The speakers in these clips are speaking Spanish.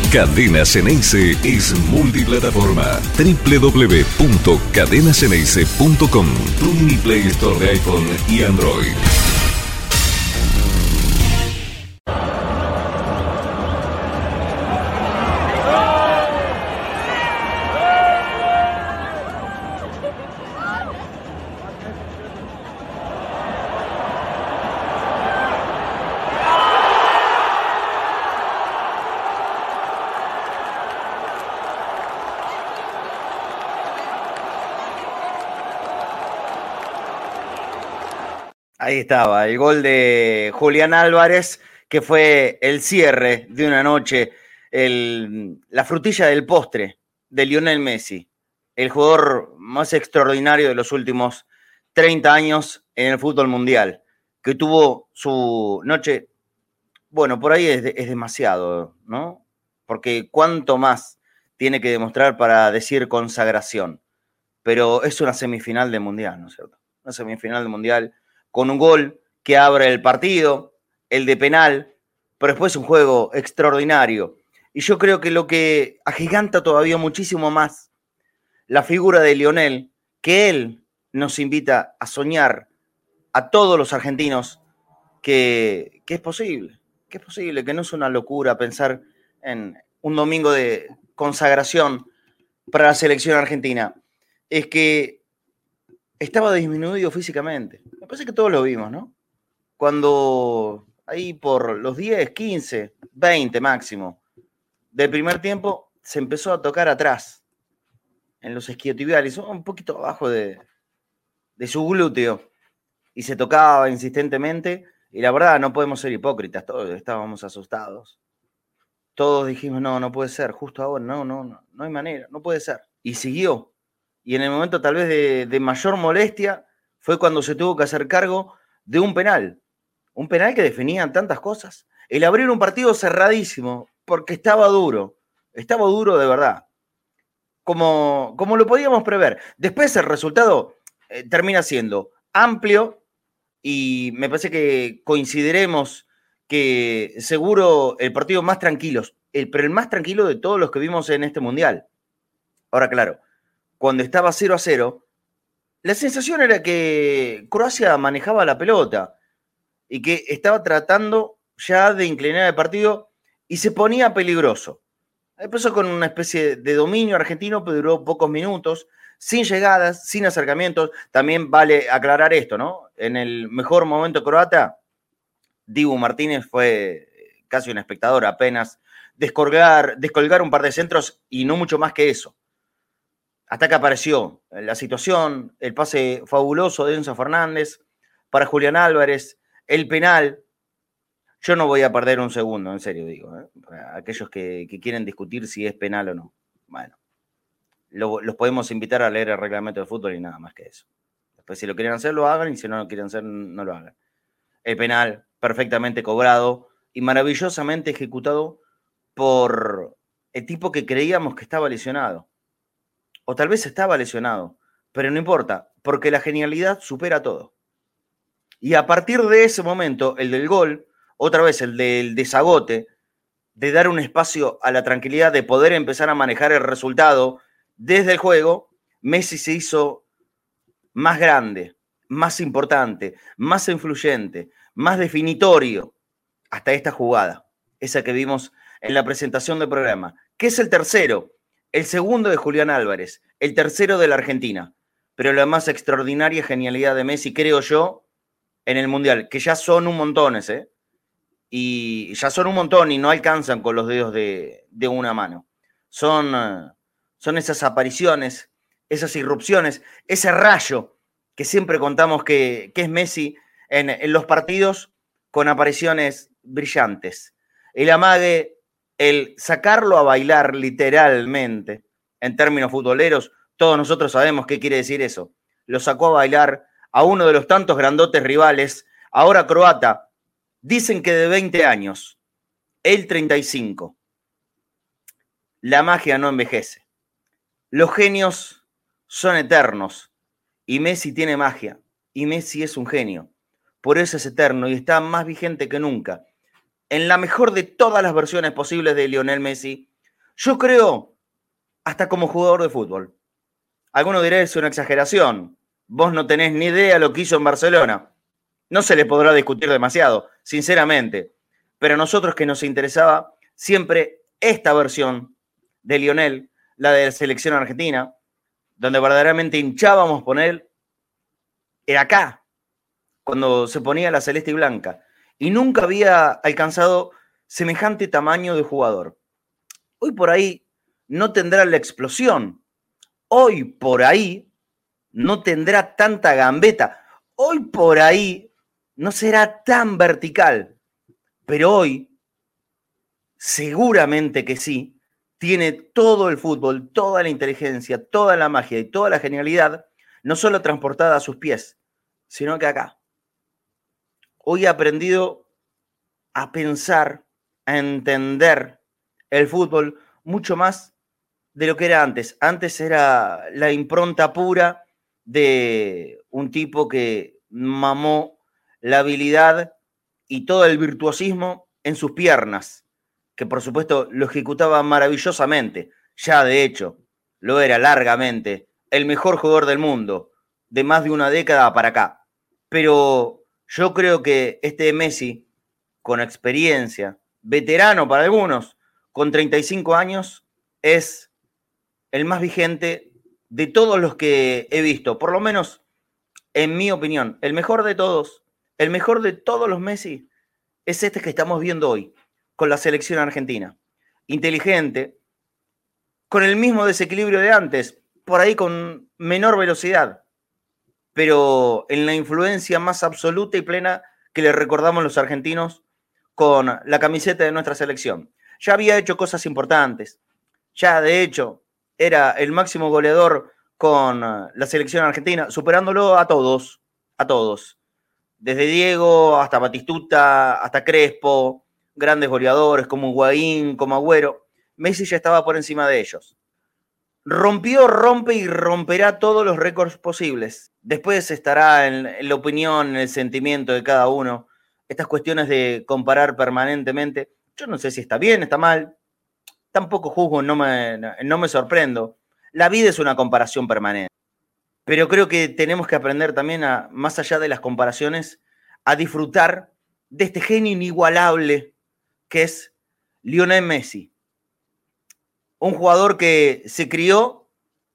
Cadena Ceneice es multiplataforma. www.cadenaceneice.com. Tu mini Play Store de iPhone y Android. Ahí estaba, el gol de Julián Álvarez, que fue el cierre de una noche, la frutilla del postre de Lionel Messi, el jugador más extraordinario de los últimos 30 años en el fútbol mundial, que tuvo su noche, bueno, por ahí es demasiado, ¿no? Porque cuánto más tiene que demostrar para decir consagración, pero es una semifinal de mundial, ¿no es cierto? Una semifinal de mundial con un gol que abre el partido, el de penal, pero después un juego extraordinario. Y yo creo que lo que agiganta todavía muchísimo más la figura de Lionel, que él nos invita a soñar a todos los argentinos que es posible, que no es una locura pensar en un domingo de consagración para la selección argentina. Es que estaba disminuido físicamente. Me parece que todos lo vimos, ¿no? Cuando ahí por los 10, 15, 20 máximo del primer tiempo se empezó a tocar atrás, en los isquiotibiales, un poquito abajo de su glúteo, y se tocaba insistentemente, y la verdad no podemos ser hipócritas, todos estábamos asustados. Todos dijimos, no puede ser, justo ahora, no hay manera, no puede ser. Y siguió. Y en el momento tal vez de mayor molestia fue cuando se tuvo que hacer cargo de un penal que definía tantas cosas. El abrir un partido cerradísimo, porque estaba duro de verdad, como lo podíamos prever. Después el resultado termina siendo amplio y me parece que coincidiremos que seguro el partido más tranquilo, pero el más tranquilo de todos los que vimos en este Mundial. Ahora, claro, cuando estaba 0-0, la sensación era que Croacia manejaba la pelota y que estaba tratando ya de inclinar el partido y se ponía peligroso. Empezó con una especie de dominio argentino, pero duró pocos minutos, sin llegadas, sin acercamientos. También vale aclarar esto, ¿no? En el mejor momento croata, Dibu Martínez fue casi un espectador, apenas descolgar un par de centros y no mucho más que eso. Hasta que apareció la situación, el pase fabuloso de Enzo Fernández para Julián Álvarez, el penal. Yo no voy a perder un segundo, en serio digo, ¿eh? Para aquellos que quieren discutir si es penal o no. Bueno, los podemos invitar a leer el reglamento de fútbol y nada más que eso. Después si lo quieren hacer, lo hagan, y si no lo quieren hacer, no lo hagan. El penal perfectamente cobrado y maravillosamente ejecutado por el tipo que creíamos que estaba lesionado. O tal vez estaba lesionado, pero no importa, porque la genialidad supera todo. Y a partir de ese momento, el del gol, otra vez el del desagote, de dar un espacio a la tranquilidad, de poder empezar a manejar el resultado desde el juego, Messi se hizo más grande, más importante, más influyente, más definitorio hasta esta jugada, esa que vimos en la presentación del programa, que es el tercero. El segundo de Julián Álvarez, el tercero de la Argentina. Pero la más extraordinaria genialidad de Messi, creo yo, en el Mundial, que ya son un montón, ¿eh? Y ya son un montón y no alcanzan con los dedos de una mano. Son esas apariciones, esas irrupciones, ese rayo que siempre contamos que es Messi en los partidos con apariciones brillantes. El amague, el sacarlo a bailar literalmente, en términos futboleros, todos nosotros sabemos qué quiere decir eso. Lo sacó a bailar a uno de los tantos grandotes rivales, ahora croata, dicen que de 20 años, él 35. La magia no envejece. Los genios son eternos y Messi tiene magia y Messi es un genio. Por eso es eterno y está más vigente que nunca. En la mejor de todas las versiones posibles de Lionel Messi, Yo creo, hasta como jugador de fútbol. Algunos dirán es una exageración. Vos no tenés ni idea lo que hizo en Barcelona. No se le podrá discutir demasiado, sinceramente. Pero a nosotros que nos interesaba siempre esta versión de Lionel, la de la selección argentina, donde verdaderamente hinchábamos por él, era acá, cuando se ponía la celeste y blanca. Y nunca había alcanzado semejante tamaño de jugador. Hoy por ahí no tendrá la explosión. Hoy por ahí no tendrá tanta gambeta. Hoy por ahí no será tan vertical. Pero hoy, seguramente que sí, tiene todo el fútbol, toda la inteligencia, toda la magia y toda la genialidad, no solo transportada a sus pies, sino que acá. Hoy he aprendido a pensar, a entender el fútbol mucho más de lo que era antes. Antes era la impronta pura de un tipo que mamó la habilidad y todo el virtuosismo en sus piernas, que por supuesto lo ejecutaba maravillosamente. Ya de hecho, lo era largamente el mejor jugador del mundo, de más de una década para acá. Pero yo creo que este Messi, con experiencia, veterano para algunos, con 35 años, es el más vigente de todos los que he visto, por lo menos en mi opinión. El mejor de todos, el mejor de todos los Messi, es este que estamos viendo hoy, con la selección argentina. Inteligente, con el mismo desequilibrio de antes, por ahí con menor velocidad, pero en la influencia más absoluta y plena que le recordamos los argentinos con la camiseta de nuestra selección. Ya había hecho cosas importantes, ya de hecho era el máximo goleador con la selección argentina, superándolo a todos, desde Diego hasta Batistuta, hasta Crespo, grandes goleadores como Higuaín, como Agüero. Messi ya estaba por encima de ellos. Rompió, rompe y romperá todos los récords posibles. Después estará en la opinión, en el sentimiento de cada uno. Estas cuestiones de comparar permanentemente, yo no sé si está bien, está mal. Tampoco juzgo, no me sorprendo. La vida es una comparación permanente. Pero creo que tenemos que aprender también, más allá de las comparaciones, a disfrutar de este genio inigualable que es Lionel Messi. Un jugador que se crió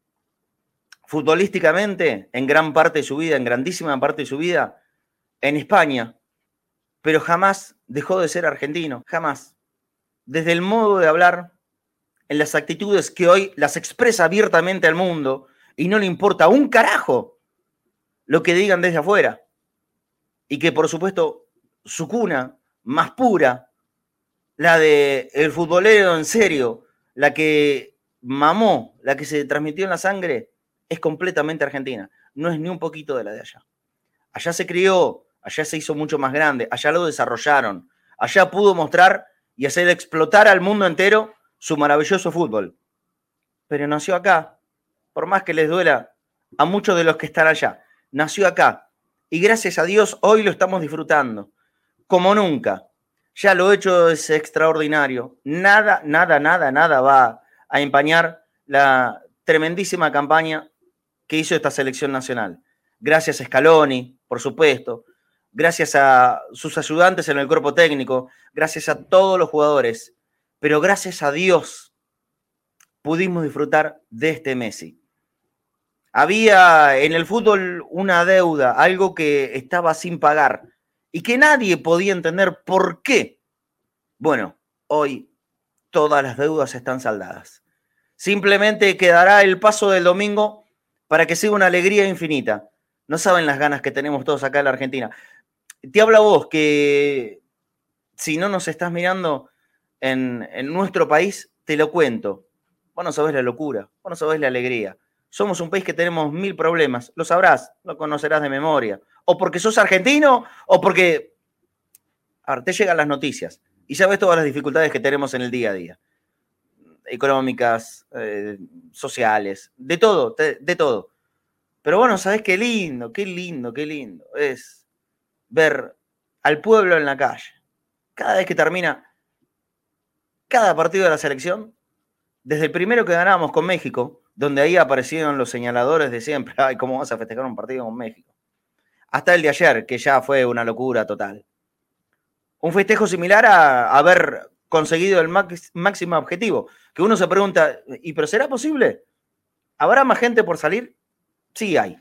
futbolísticamente en gran parte de su vida, en grandísima parte de su vida, en España, pero jamás dejó de ser argentino, jamás. Desde el modo de hablar, en las actitudes que hoy las expresa abiertamente al mundo y no le importa un carajo lo que digan desde afuera. Y que por supuesto su cuna más pura, la de el futbolero en serio, la que mamó, la que se transmitió en la sangre, es completamente argentina. No es ni un poquito de la de allá. Allá se crió, allá se hizo mucho más grande, allá lo desarrollaron, allá pudo mostrar y hacer explotar al mundo entero su maravilloso fútbol. Pero nació acá, por más que les duela a muchos de los que están allá, nació acá. Y gracias a Dios hoy lo estamos disfrutando, como nunca. Ya lo hecho es extraordinario. Nada va a empañar la tremendísima campaña que hizo esta selección nacional. Gracias a Scaloni, por supuesto. Gracias a sus ayudantes en el cuerpo técnico. Gracias a todos los jugadores. Pero gracias a Dios pudimos disfrutar de este Messi. Había en el fútbol una deuda, algo que estaba sin pagar y que nadie podía entender por qué. Bueno, hoy todas las deudas están saldadas. Simplemente quedará el paso del domingo para que sea una alegría infinita. No saben las ganas que tenemos todos acá en la Argentina. Te habla vos que si no nos estás mirando en nuestro país, te lo cuento. Vos no sabés la locura, vos no sabés la alegría. Somos un país que tenemos 1000 problemas, lo sabrás, lo conocerás de memoria. O porque sos argentino, o porque te llegan las noticias y sabes todas las dificultades que tenemos en el día a día. Económicas, sociales, de todo, de todo. Pero bueno, ¿sabés qué lindo es ver al pueblo en la calle? Cada vez que termina cada partido de la selección, Desde el primero que ganamos con México, donde ahí aparecieron los señaladores de siempre, ay, ¿cómo vas a festejar un partido con México? Hasta el de ayer, que ya fue una locura total. Un festejo similar a haber conseguido el máximo objetivo, que uno se pregunta, ¿y pero será posible? ¿Habrá más gente por salir? Sí hay,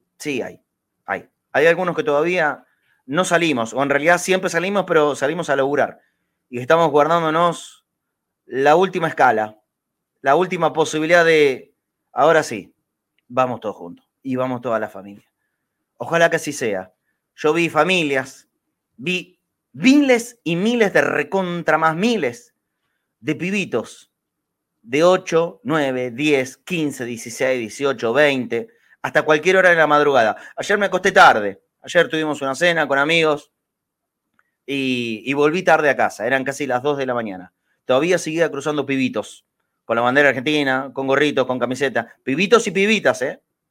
hay. Hay algunos que todavía no salimos, o en realidad siempre salimos, pero salimos a laburar. Y estamos guardándonos la última escala, la última posibilidad de, ahora sí, vamos todos juntos y vamos toda la familia. Ojalá que así sea. Yo vi familias, vi miles y miles de recontra más miles de pibitos de 8, 9, 10, 15, 16, 18, 20, hasta cualquier hora de la madrugada. Ayer me acosté tarde, ayer tuvimos una cena con amigos y volví tarde a casa, eran casi las 2 de la mañana. Todavía seguía cruzando pibitos, con la bandera argentina, con gorritos, con camiseta, pibitos y pibitas,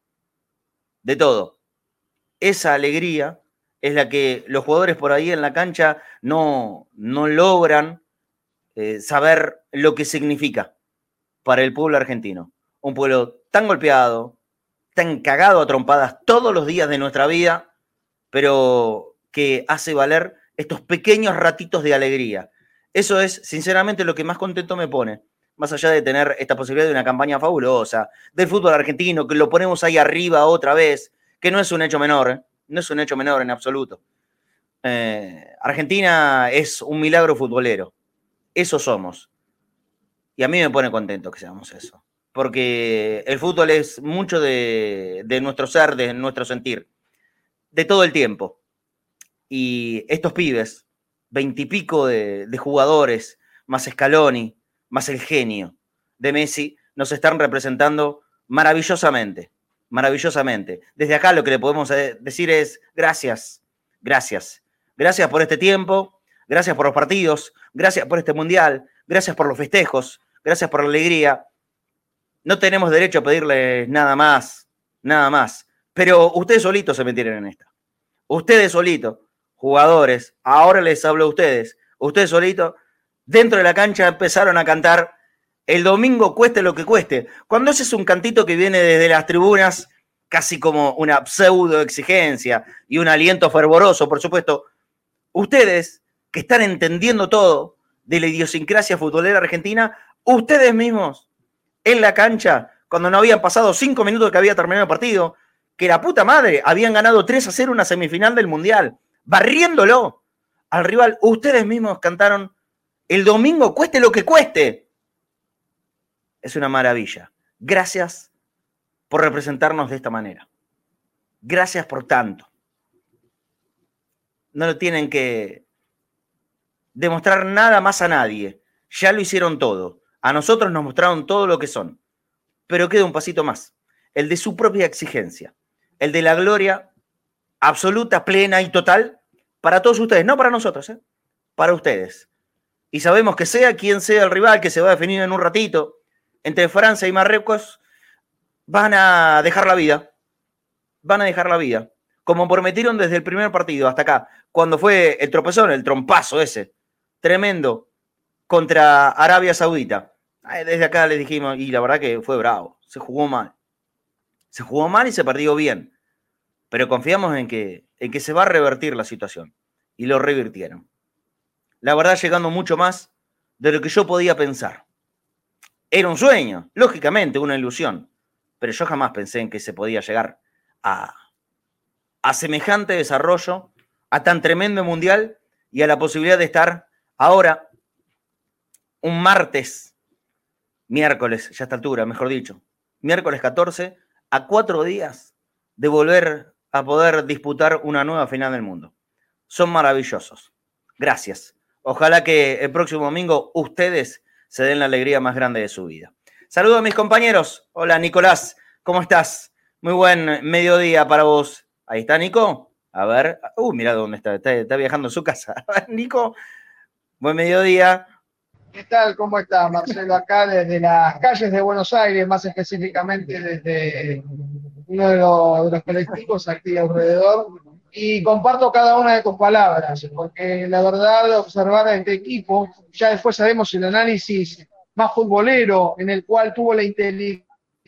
de todo. Esa alegría es la que los jugadores por ahí en la cancha no logran saber lo que significa para el pueblo argentino. Un pueblo tan golpeado, tan cagado a trompadas todos los días de nuestra vida, pero que hace valer estos pequeños ratitos de alegría. Eso es, sinceramente, lo que más contento me pone. Más allá de tener esta posibilidad de una campaña fabulosa, del fútbol argentino, que lo ponemos ahí arriba otra vez, que no es un hecho menor, no es un hecho menor en absoluto. Argentina es un milagro futbolero. Eso somos. Y a mí me pone contento que seamos eso. Porque el fútbol es mucho de nuestro ser, de nuestro sentir. De todo el tiempo. Y estos pibes, 20 y pico de jugadores, más Scaloni, más el genio de Messi, nos están representando maravillosamente. Maravillosamente. Desde acá lo que le podemos decir es gracias, gracias. Gracias por este tiempo, gracias por los partidos, gracias por este mundial, gracias por los festejos, gracias por la alegría. No tenemos derecho a pedirles nada más, nada más. Pero ustedes solitos se metieron en esta. Ustedes solitos, jugadores, ahora les hablo a ustedes, ustedes solitos, dentro de la cancha empezaron a cantar el domingo cueste lo que cueste. Cuando ese es un cantito que viene desde las tribunas, casi como una pseudo exigencia y un aliento fervoroso, por supuesto, ustedes que están entendiendo todo de la idiosincrasia futbolera argentina, ustedes mismos en la cancha, cuando no habían pasado 5 minutos que había terminado el partido, que la puta madre habían ganado 3-0 una semifinal del Mundial, barriéndolo al rival, ustedes mismos cantaron el domingo cueste lo que cueste. Es una maravilla. Gracias por representarnos de esta manera. Gracias por tanto. No lo tienen que demostrar nada más a nadie. Ya lo hicieron todo. A nosotros nos mostraron todo lo que son. Pero queda un pasito más. El de su propia exigencia. El de la gloria absoluta, plena y total para todos ustedes. No para nosotros, para ustedes. Y sabemos que sea quien sea el rival, que se va a definir en un ratito, entre Francia y Marruecos, van a dejar la vida. Van a dejar la vida. Como prometieron desde el primer partido hasta acá, cuando fue el tropezón, el trompazo ese, tremendo, contra Arabia Saudita. Desde acá les dijimos, y la verdad que fue bravo, se jugó mal. Se jugó mal y se perdió bien. Pero confiamos en que se va a revertir la situación. Y lo revirtieron. La verdad, llegando mucho más de lo que yo podía pensar. Era un sueño, lógicamente, una ilusión. Pero yo jamás pensé en que se podía llegar a semejante desarrollo, a tan tremendo mundial y a la posibilidad de estar ahora, un miércoles, ya a esta altura, mejor dicho, miércoles 14, a 4 días de volver a poder disputar una nueva final del mundo. Son maravillosos. Gracias. Ojalá que el próximo domingo ustedes se den la alegría más grande de su vida. Saludos a mis compañeros. Hola, Nicolás. ¿Cómo estás? Muy buen mediodía para vos. Ahí está, Nico. A ver. Mira dónde está. Está viajando en su casa. A ver, Nico. Buen mediodía. ¿Qué tal? ¿Cómo estás, Marcelo? Acá desde las calles de Buenos Aires, más específicamente desde uno de los colectivos aquí alrededor. Y comparto cada una de tus palabras, porque la verdad, observar a este equipo, ya después haremos el análisis más futbolero, en el cual tuvo la inteligencia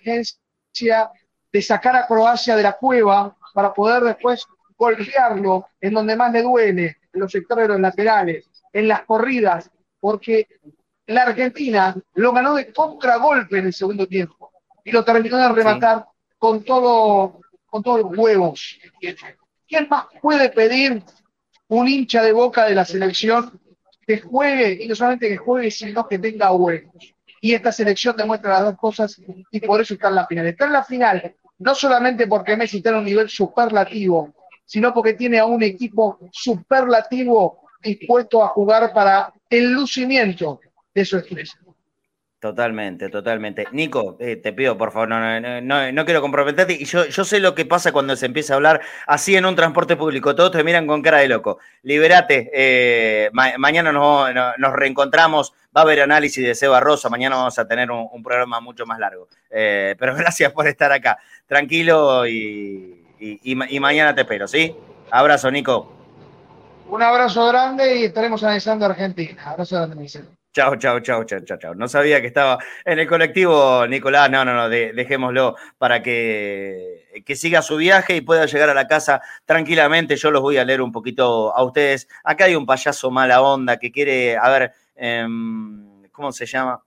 de sacar a Croacia de la cueva para poder después golpearlo en donde más le duele, en los sectores de los laterales, en las corridas, porque la Argentina lo ganó de contragolpe en el segundo tiempo y lo terminó de rematar Sí. con todos los huevos. ¿Quién más puede pedir un hincha de Boca de la selección que juegue, y no solamente que juegue, sino que tenga huevos? Y esta selección demuestra las dos cosas y por eso está en la final. Está en la final no solamente porque Messi está en un nivel superlativo, sino porque tiene a un equipo superlativo dispuesto a jugar para el lucimiento de su estrella. Totalmente, totalmente. Nico, te pido, por favor, no quiero comprometerte. Y yo sé lo que pasa cuando se empieza a hablar así en un transporte público. Todos te miran con cara de loco. Liberate. Mañana nos reencontramos. Va a haber análisis de Seba Rosa. Mañana vamos a tener un programa mucho más largo. Pero gracias por estar acá. Tranquilo y mañana te espero, ¿sí? Abrazo, Nico. Un abrazo grande y estaremos analizando Argentina. Abrazo grande, Michel. Chao. No sabía que estaba en el colectivo, Nicolás. No, dejémoslo para que siga su viaje y pueda llegar a la casa tranquilamente. Yo los voy a leer un poquito a ustedes. Acá hay un payaso mala onda que quiere, a ver, ¿cómo se llama?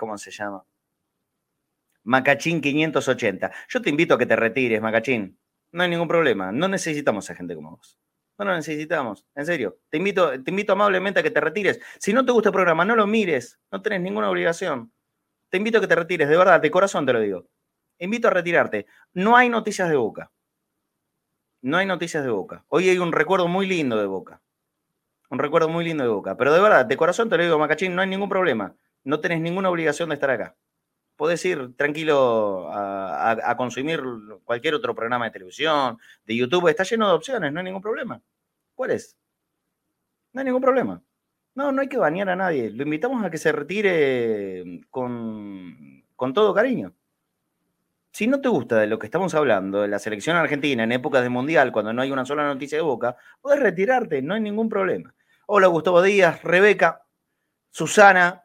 Macachín 580. Yo te invito a que te retires, Macachín. No hay ningún problema. No necesitamos a gente como vos. No lo necesitamos, en serio. Te invito amablemente a que te retires. Si no te gusta el programa, no lo mires. No tenés ninguna obligación. Te invito a que te retires, de verdad, de corazón te lo digo. Invito a retirarte. No hay noticias de Boca. No hay noticias de Boca. Hoy hay un recuerdo muy lindo de Boca. Un recuerdo muy lindo de Boca. Pero de verdad, de corazón te lo digo, Macachín, no hay ningún problema. No tenés ninguna obligación de estar acá. Podés ir tranquilo a consumir cualquier otro programa de televisión, de YouTube. Está lleno de opciones, no hay ningún problema. ¿Cuál es? No hay ningún problema. No hay que banear a nadie. Lo invitamos a que se retire con todo cariño. Si no te gusta de lo que estamos hablando, de la selección argentina en épocas de mundial, cuando no hay una sola noticia de Boca, podés retirarte, no hay ningún problema. Hola, Gustavo Díaz, Rebeca, Susana,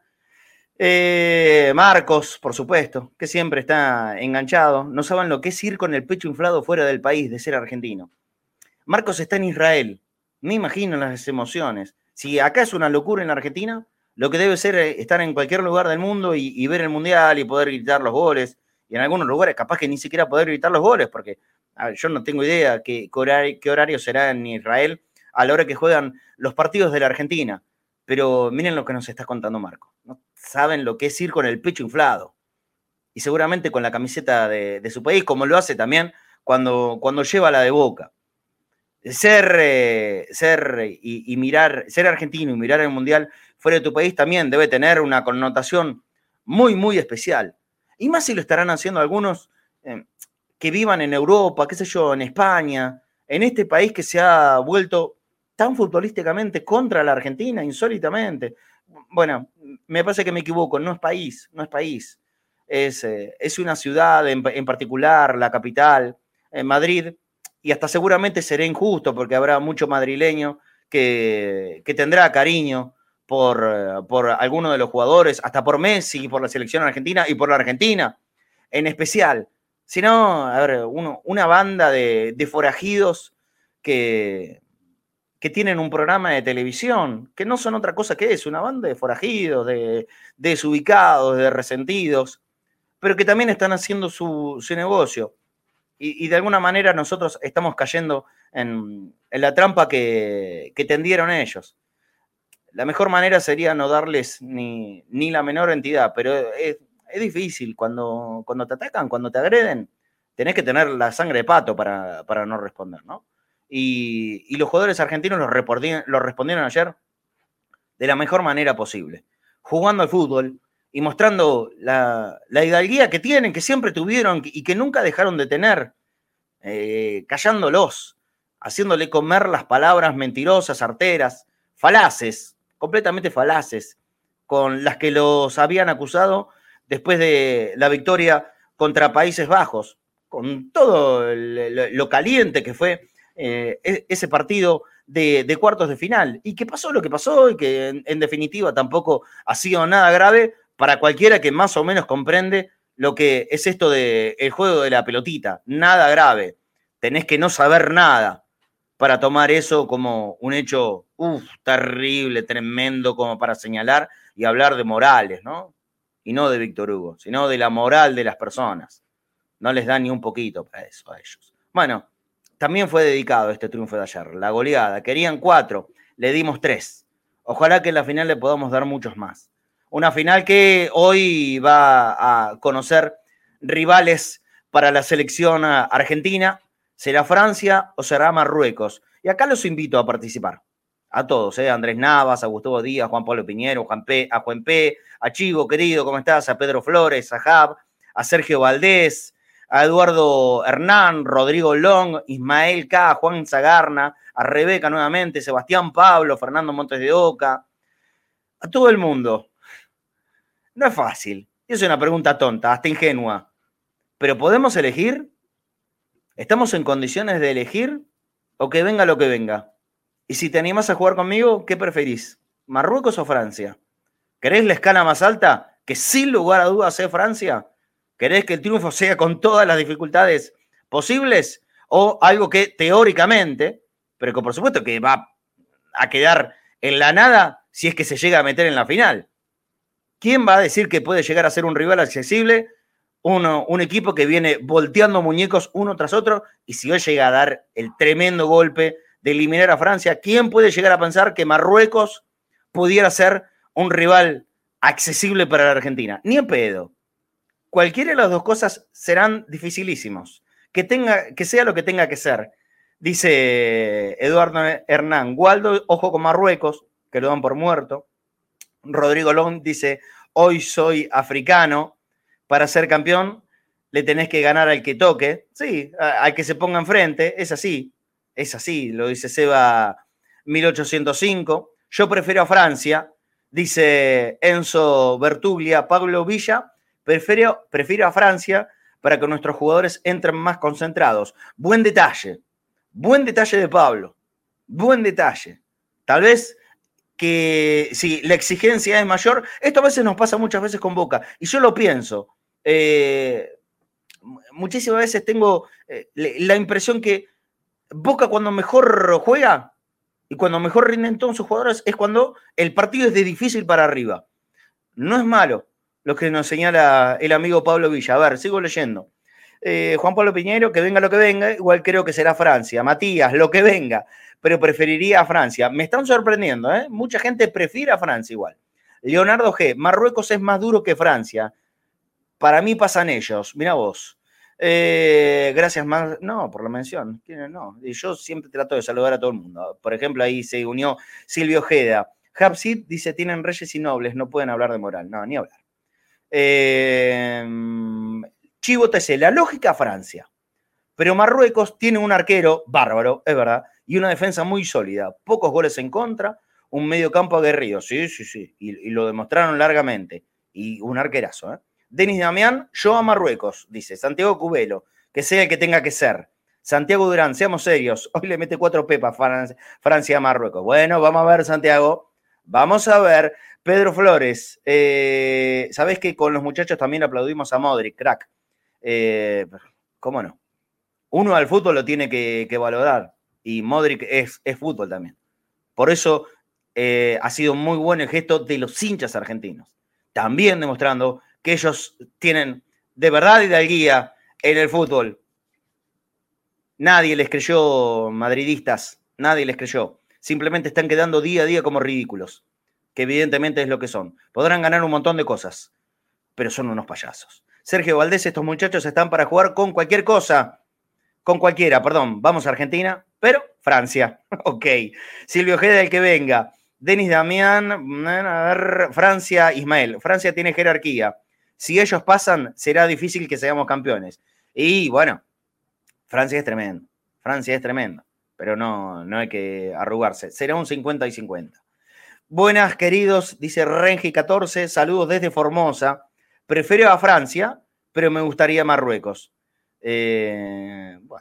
Marcos, por supuesto, que siempre está enganchado. No saben lo que es ir con el pecho inflado fuera del país, de ser argentino. Marcos está en Israel. Me imagino las emociones. Si acá es una locura en la Argentina, lo que debe ser estar en cualquier lugar del mundo y ver el Mundial y poder gritar los goles. Y en algunos lugares capaz que ni siquiera poder gritar los goles, porque yo no tengo idea qué horario será en Israel a la hora que juegan los partidos de la Argentina. Pero miren lo que nos está contando Marco. No saben lo que es ir con el pecho inflado. Y seguramente con la camiseta de su país, como lo hace también cuando lleva la de Boca. Ser argentino y mirar el Mundial fuera de tu país también debe tener una connotación muy, muy especial. Y más si lo estarán haciendo algunos que vivan en Europa, qué sé yo, en España, en este país que se ha vuelto tan futbolísticamente contra la Argentina, insólitamente. Bueno, me parece que me equivoco, no es país. Es una ciudad en particular, la capital, Madrid, y hasta seguramente será injusto porque habrá mucho madrileño que tendrá cariño por alguno de los jugadores, hasta por Messi, por la selección argentina y por la Argentina en especial. Si no, a ver, una banda de forajidos que tienen un programa de televisión, que no son otra cosa que eso, una banda de forajidos, de desubicados, de resentidos, pero que también están haciendo su negocio. Y de alguna manera nosotros estamos cayendo en la trampa que tendieron ellos. La mejor manera sería no darles ni la menor entidad, pero es difícil. Cuando te atacan, cuando te agreden, tenés que tener la sangre de pato para no responder, ¿no? Y los jugadores argentinos los respondieron ayer de la mejor manera posible, jugando al fútbol y mostrando la hidalguía que tienen, que siempre tuvieron y que nunca dejaron de tener, callándolos, haciéndole comer las palabras mentirosas, arteras, falaces, completamente falaces, con las que los habían acusado después de la victoria contra Países Bajos, con todo lo caliente que fue ese partido de cuartos de final. Y que pasó lo que pasó y que en definitiva tampoco ha sido nada grave, para cualquiera que más o menos comprende lo que es esto del juego de la pelotita. Nada grave. Tenés que no saber nada para tomar eso como un hecho terrible, tremendo, como para señalar y hablar de morales, ¿no? Y no de Víctor Hugo, sino de la moral de las personas. No les da ni un poquito para eso a ellos. Bueno, también fue dedicado este triunfo de ayer, la goleada. Querían 4, le dimos 3. Ojalá que en la final le podamos dar muchos más. Una final que hoy va a conocer rivales para la selección argentina. ¿Será Francia o será Marruecos? Y acá los invito a participar. A todos, Andrés Navas, a Gustavo Díaz, Juan Pablo Piñero, a Juan P, a Chivo, querido, ¿cómo estás? A Pedro Flores, a Jab, a Sergio Valdés, a Eduardo Hernán, Rodrigo Long, Ismael K, Juan Zagarna, a Rebeca nuevamente, Sebastián Pablo, Fernando Montes de Oca, a todo el mundo. No es fácil, es una pregunta tonta, hasta ingenua, pero ¿podemos elegir? ¿Estamos en condiciones de elegir o que venga lo que venga? Y si te animás a jugar conmigo, ¿qué preferís? ¿Marruecos o Francia? ¿Querés la escala más alta? Que sin lugar a dudas sea Francia. ¿Querés que el triunfo sea con todas las dificultades posibles? ¿O algo que teóricamente, pero que por supuesto que va a quedar en la nada si es que se llega a meter en la final? ¿Quién va a decir que puede llegar a ser un rival accesible? Un equipo que viene volteando muñecos uno tras otro, y si hoy llega a dar el tremendo golpe de eliminar a Francia, ¿quién puede llegar a pensar que Marruecos pudiera ser un rival accesible para la Argentina? Ni en pedo. Cualquiera de las dos cosas serán dificilísimos. Que sea lo que tenga que ser. Dice Eduardo Hernán, Waldo, ojo con Marruecos, que lo dan por muerto. Rodrigo Long dice, hoy soy africano, para ser campeón le tenés que ganar al que toque, sí, al que se ponga enfrente, es así, lo dice Seba 1805. Yo prefiero a Francia, dice Enzo Bertuglia. Pablo Villa, prefiero a Francia para que nuestros jugadores entren más concentrados. Buen detalle de Pablo, buen detalle. Tal vez que si la exigencia es mayor, esto a veces nos pasa muchas veces con Boca, y yo lo pienso. Muchísimas veces tengo la impresión que Boca cuando mejor juega y cuando mejor rinden todos sus jugadores es cuando el partido es de difícil para arriba. No es malo lo que nos señala el amigo Pablo Villa. A ver, sigo leyendo. Juan Pablo Piñero, que venga lo que venga, igual creo que será Francia. Matías, lo que venga, pero preferiría a Francia. Me están sorprendiendo, ¿eh? Mucha gente prefiere a Francia igual. Leonardo G, Marruecos es más duro que Francia. Para mí pasan ellos. Mira vos. Gracias, no, por la mención. No. Y yo siempre trato de saludar a todo el mundo. Por ejemplo, ahí se unió Silvio Ojeda. Hapsid dice, tienen reyes y nobles, no pueden hablar de moral. No, ni hablar. Chivo TC, la lógica Francia. Pero Marruecos tiene un arquero bárbaro, es verdad, y una defensa muy sólida. Pocos goles en contra, un medio campo aguerrido. Sí. Y lo demostraron largamente. Y un arquerazo, ¿eh? Denis Damián, yo a Marruecos, dice. Santiago Cubelo, que sea el que tenga que ser. Santiago Durán, seamos serios. Hoy le mete 4 pepas Francia a Marruecos. Bueno, vamos a ver, Santiago. Vamos a ver. Pedro Flores, ¿sabés que con los muchachos también aplaudimos a Modric, crack? ¿Cómo no? Uno al fútbol lo tiene que valorar. Y Modric es fútbol también. Por eso ha sido muy bueno el gesto de los hinchas argentinos. También demostrando que ellos tienen de verdad hidalguía en el fútbol. Nadie les creyó, madridistas, nadie les creyó. Simplemente están quedando día a día como ridículos, que evidentemente es lo que son. Podrán ganar un montón de cosas, pero son unos payasos. Sergio Valdés, estos muchachos están para jugar con cualquier cosa. Con cualquiera, perdón. Vamos a Argentina, pero Francia. Ok. Silvio Ojeda, el que venga. Denis Damián, Francia, Ismael. Francia tiene jerarquía. Si ellos pasan, será difícil que seamos campeones. Y bueno, Francia es tremendo. Pero no hay que arrugarse. Será un 50 y 50. Buenas, queridos, dice Rengi 14. Saludos desde Formosa. Prefiero a Francia, pero me gustaría Marruecos. Bueno,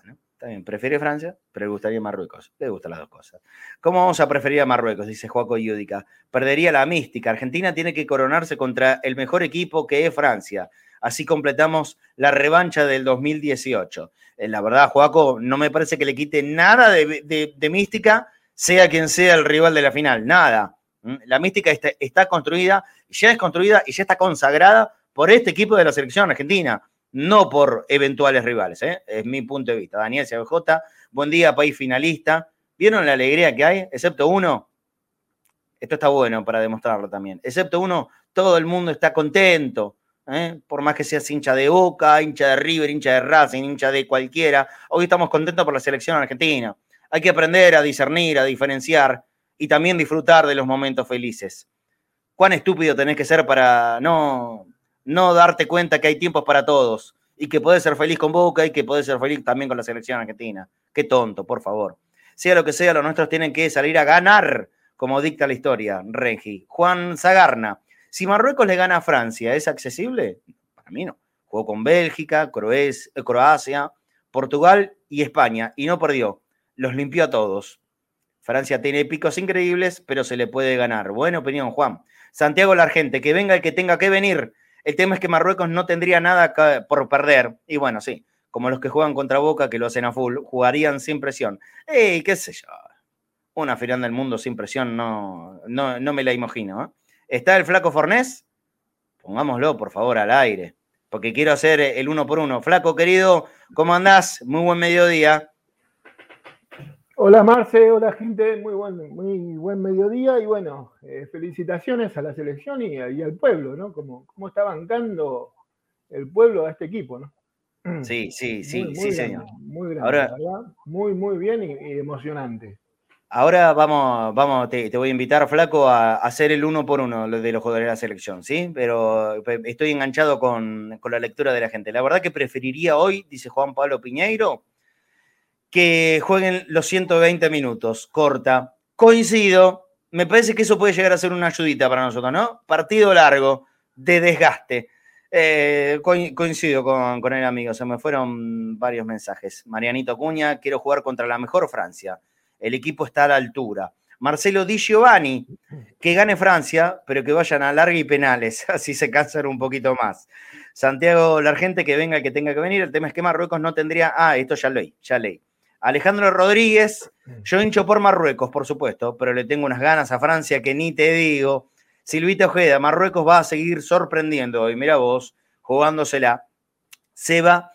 Está bien, prefiere Francia, pero le gustaría Marruecos. Le gustan las dos cosas. ¿Cómo vamos a preferir a Marruecos? Dice Joaco Yudica. Perdería la mística. Argentina tiene que coronarse contra el mejor equipo que es Francia. Así completamos la revancha del 2018. La verdad, Joaco, no me parece que le quite nada de mística, sea quien sea el rival de la final. Nada. La mística está construida, ya es construida y ya está consagrada por este equipo de la selección argentina. No por eventuales rivales, ¿eh? Es mi punto de vista. Daniel CBJ, buen día, país finalista. ¿Vieron la alegría que hay? Excepto uno, esto está bueno para demostrarlo también, excepto uno, todo el mundo está contento, ¿eh? Por más que seas hincha de Boca, hincha de River, hincha de Racing, hincha de cualquiera, hoy estamos contentos por la selección argentina. Hay que aprender a discernir, a diferenciar y también disfrutar de los momentos felices. ¿Cuán estúpido tenés que ser para no darte cuenta que hay tiempos para todos y que podés ser feliz con Boca y que podés ser feliz también con la selección argentina? Qué tonto, por favor. Sea lo que sea, los nuestros tienen que salir a ganar, como dicta la historia, Rengi. Juan Zagarna, si Marruecos le gana a Francia, ¿es accesible? Para mí no. Jugó con Bélgica, Croacia, Portugal y España y no perdió. Los limpió a todos. Francia tiene picos increíbles, pero se le puede ganar. Buena opinión, Juan. Santiago Largente, que venga el que tenga que venir. El tema es que Marruecos no tendría nada por perder. Y bueno, sí, como los que juegan contra Boca, que lo hacen a full, jugarían sin presión. Qué sé yo. Una final del mundo sin presión no me la imagino, ¿eh? ¿Está el flaco Fornés? Pongámoslo, por favor, al aire. Porque quiero hacer el 1 por 1. Flaco, querido, ¿cómo andás? Muy buen mediodía. Hola Marce, hola gente, muy buen mediodía y bueno, felicitaciones a la selección y al pueblo, ¿no? Cómo está bancando el pueblo a este equipo, ¿no? Sí, muy grande, señor. Muy grande, ahora, la verdad, muy bien y emocionante. Ahora vamos, te voy a invitar, Flaco, a hacer el 1 por 1 de los jugadores de la selección, ¿sí? Pero estoy enganchado con la lectura de la gente. La verdad que preferiría hoy, dice Juan Pablo Piñeiro, que jueguen los 120 minutos, corta. Coincido, me parece que eso puede llegar a ser una ayudita para nosotros, ¿no? Partido largo, de desgaste. Coincido con el amigo, se me fueron varios mensajes. Marianito Acuña, quiero jugar contra la mejor Francia. El equipo está a la altura. Marcelo Di Giovanni, que gane Francia, pero que vayan a larga y penales, así se cansan un poquito más. Santiago Largente, que venga el que tenga que venir. El tema es que Marruecos no tendría... esto ya leí. Alejandro Rodríguez, yo hincho por Marruecos, por supuesto, pero le tengo unas ganas a Francia que ni te digo. Silvita Ojeda, Marruecos va a seguir sorprendiendo hoy. Mira vos, jugándosela. Seba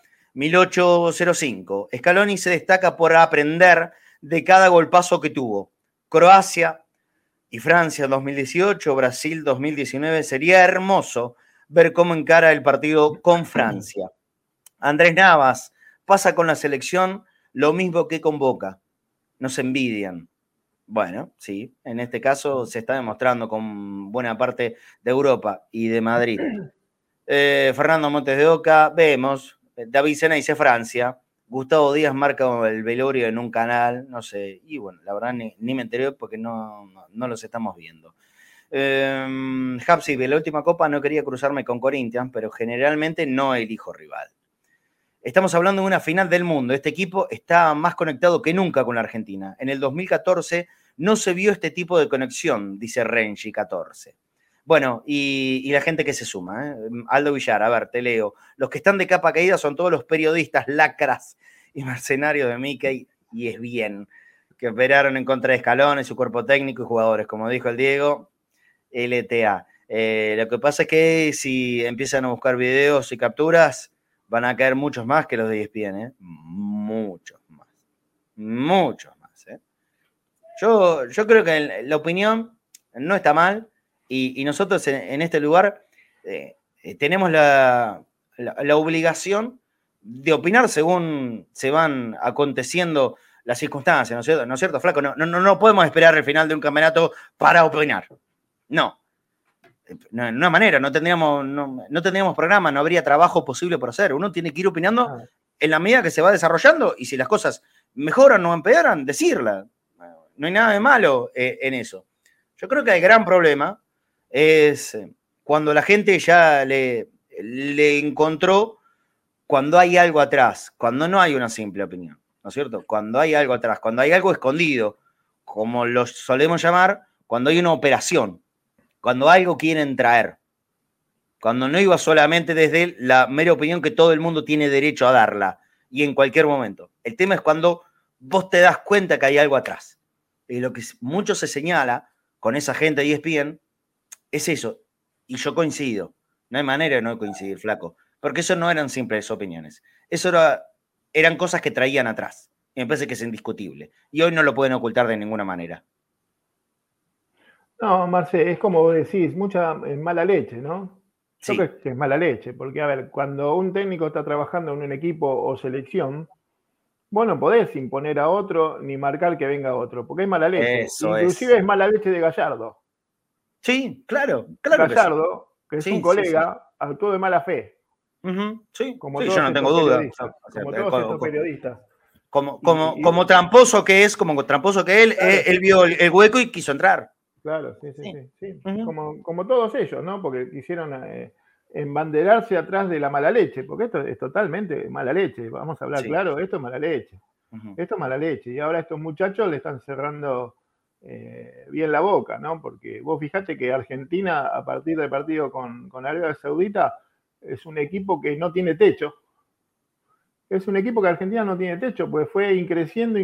1805. Scaloni se destaca por aprender de cada golpazo que tuvo. Croacia y Francia 2018, Brasil 2019. Sería hermoso ver cómo encara el partido con Francia. Andrés Navas, pasa con la selección lo mismo que con Boca. Nos envidian. Bueno, sí, en este caso se está demostrando con buena parte de Europa y de Madrid. Fernando Montes de Oca, vemos. David Sena dice Francia. Gustavo Díaz marca el velorio en un canal, no sé. Y bueno, la verdad ni me enteré porque no los estamos viendo. Hapsi, la última copa no quería cruzarme con Corinthians, pero generalmente no elijo rival. Estamos hablando de una final del mundo. Este equipo está más conectado que nunca con la Argentina. En el 2014 no se vio este tipo de conexión, dice Renji 14. Bueno, y la gente que se suma, ¿eh? Aldo Villar, a ver, te leo. Los que están de capa caída son todos los periodistas, lacras y mercenarios de Mickey, y es bien, que operaron en contra de Scaloni, su cuerpo técnico y jugadores, como dijo el Diego, LTA. Lo que pasa es que si empiezan a buscar videos y capturas, van a caer muchos más que los de ESPN, ¿eh? Muchos más, ¿eh? Yo creo que la opinión no está mal y nosotros en este lugar tenemos la obligación de opinar según se van aconteciendo las circunstancias, ¿no es cierto, Flaco? No podemos esperar el final de un campeonato para opinar. No. De una manera, no tendríamos programa, no habría trabajo posible por hacer. Uno tiene que ir opinando en la medida que se va desarrollando y si las cosas mejoran o empeoran, decirla. No hay nada de malo en eso. Yo creo que el gran problema es cuando la gente ya le encontró cuando hay algo atrás, cuando no hay una simple opinión. ¿no es cierto? Cuando hay algo atrás, cuando hay algo escondido, como lo solemos llamar, cuando hay una operación, cuando algo quieren traer, cuando no iba solamente desde la mera opinión que todo el mundo tiene derecho a darla, y en cualquier momento. El tema es cuando vos te das cuenta que hay algo atrás. Y lo que mucho se señala con esa gente de ESPN es eso. Y yo coincido. No hay manera de no coincidir, flaco. Porque eso no eran simples opiniones. Eso eran cosas que traían atrás. Y me parece que es indiscutible. Y hoy no lo pueden ocultar de ninguna manera. No, Marce, es como vos decís, mucha mala leche, ¿no? Yo Sí. creo que es mala leche, porque, a ver, cuando un técnico está trabajando en un equipo o selección, vos no podés imponer a otro ni marcar que venga otro, porque es mala leche. Eso Inclusive es mala leche de Gallardo. Sí, claro que sí. Gallardo, que es Sí, un colega, actuó de mala fe. Sí, Como sí, todos yo no tengo estos duda. periodistas, como todos estos periodistas. Como tramposo que es, como tramposo que él, Claro. él vio el hueco y quiso entrar. Claro, sí. Ujú. Como todos ellos, ¿no? Porque quisieron embanderarse atrás de la mala leche, porque esto es totalmente mala leche. Vamos a hablar Sí. claro, esto es mala leche. Ujú. Esto es mala leche. Y ahora estos muchachos le están cerrando bien la boca, ¿no? Porque vos fijate que Argentina, a partir del partido con Arabia Saudita, es un equipo que no tiene techo. Es un equipo que Argentina no tiene techo, pues fue creciendo,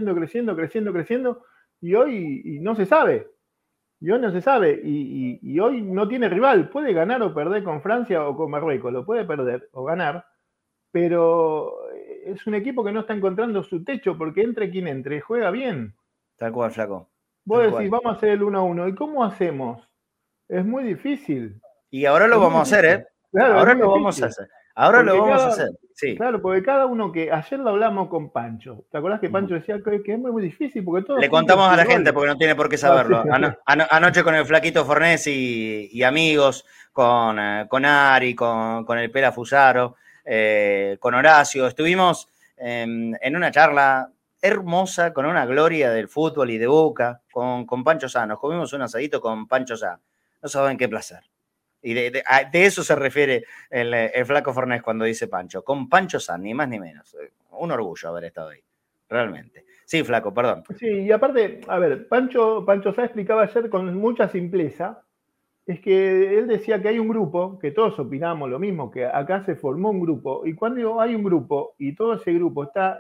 y hoy no se sabe. Y hoy no se sabe, y hoy no tiene rival. Puede ganar o perder con Francia o con Marruecos, lo puede perder o ganar, pero es un equipo que no está encontrando su techo, porque entre quien entre, juega bien. Tal cual, flaco. Vos Tal decís, cual. vamos a hacer el 1-1, ¿y cómo hacemos? Es muy difícil. Y ahora lo Es muy vamos a hacer, difícil. ¿eh? Claro, Ahora es muy lo vamos a difícil. hacer. Ahora lo Porque vamos a hacer. Sí. Claro, porque cada uno que ayer lo hablamos con Pancho. ¿Te acordás que Pancho decía que es muy difícil? Porque todos Le juntos contamos a la sin gente gol. porque no tiene por qué saberlo. Ah, sí. Anoche con el Flaquito Fornés y amigos, con Ari, con el Pela Fusaro, con Horacio, estuvimos en una charla hermosa con una gloria del fútbol y de Boca, con Pancho Sá. Nos comimos un asadito con Pancho Sá. No saben qué placer. Y de eso se refiere el Flaco Fornés cuando dice Pancho. Con Pancho Sá, ni más ni menos. Un orgullo haber estado ahí. Realmente. Sí, Flaco, perdón. Sí, y aparte, a ver, Pancho Sá explicaba ayer con mucha simpleza, es que él decía que hay un grupo, que todos opinamos lo mismo, que acá se formó un grupo, y cuando hay un grupo y todo ese grupo está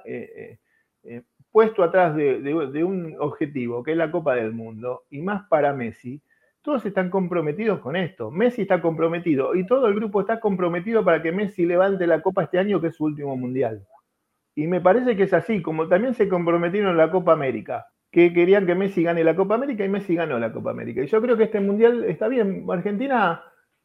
puesto atrás de un objetivo, que es la Copa del Mundo, y más para Messi, todos están comprometidos con esto. Messi está comprometido y todo el grupo está comprometido para que Messi levante la Copa este año, que es su último mundial. Y me parece que es así, como también se comprometieron en la Copa América, que querían que Messi gane la Copa América y Messi ganó la Copa América. Y yo creo que este mundial está bien. Argentina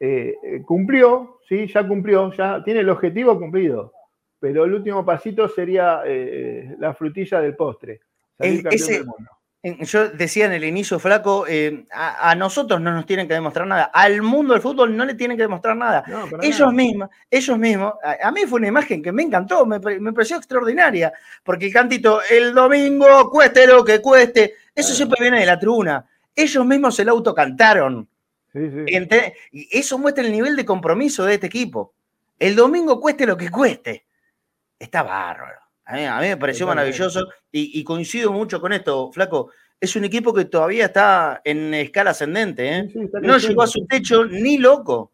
cumplió, ¿sí? Ya cumplió, ya tiene el objetivo cumplido. Pero el último pasito sería la frutilla del postre, salir campeón del mundo. Yo decía en el inicio, Flaco, a nosotros no nos tienen que demostrar nada, al mundo del fútbol no le tienen que demostrar nada. No, ellos mismos, a mí fue una imagen que me encantó, me pareció extraordinaria, porque el cantito, el domingo, cueste lo que cueste, eso siempre viene de la tribuna. Ellos mismos se lo autocantaron. Sí. Y eso muestra el nivel de compromiso de este equipo. El domingo cueste lo que cueste. Está bárbaro. A mí me pareció maravilloso y coincido mucho con esto, Flaco. Es un equipo que todavía está en escala ascendente, ¿eh? Sí, no llegó a su techo ni loco,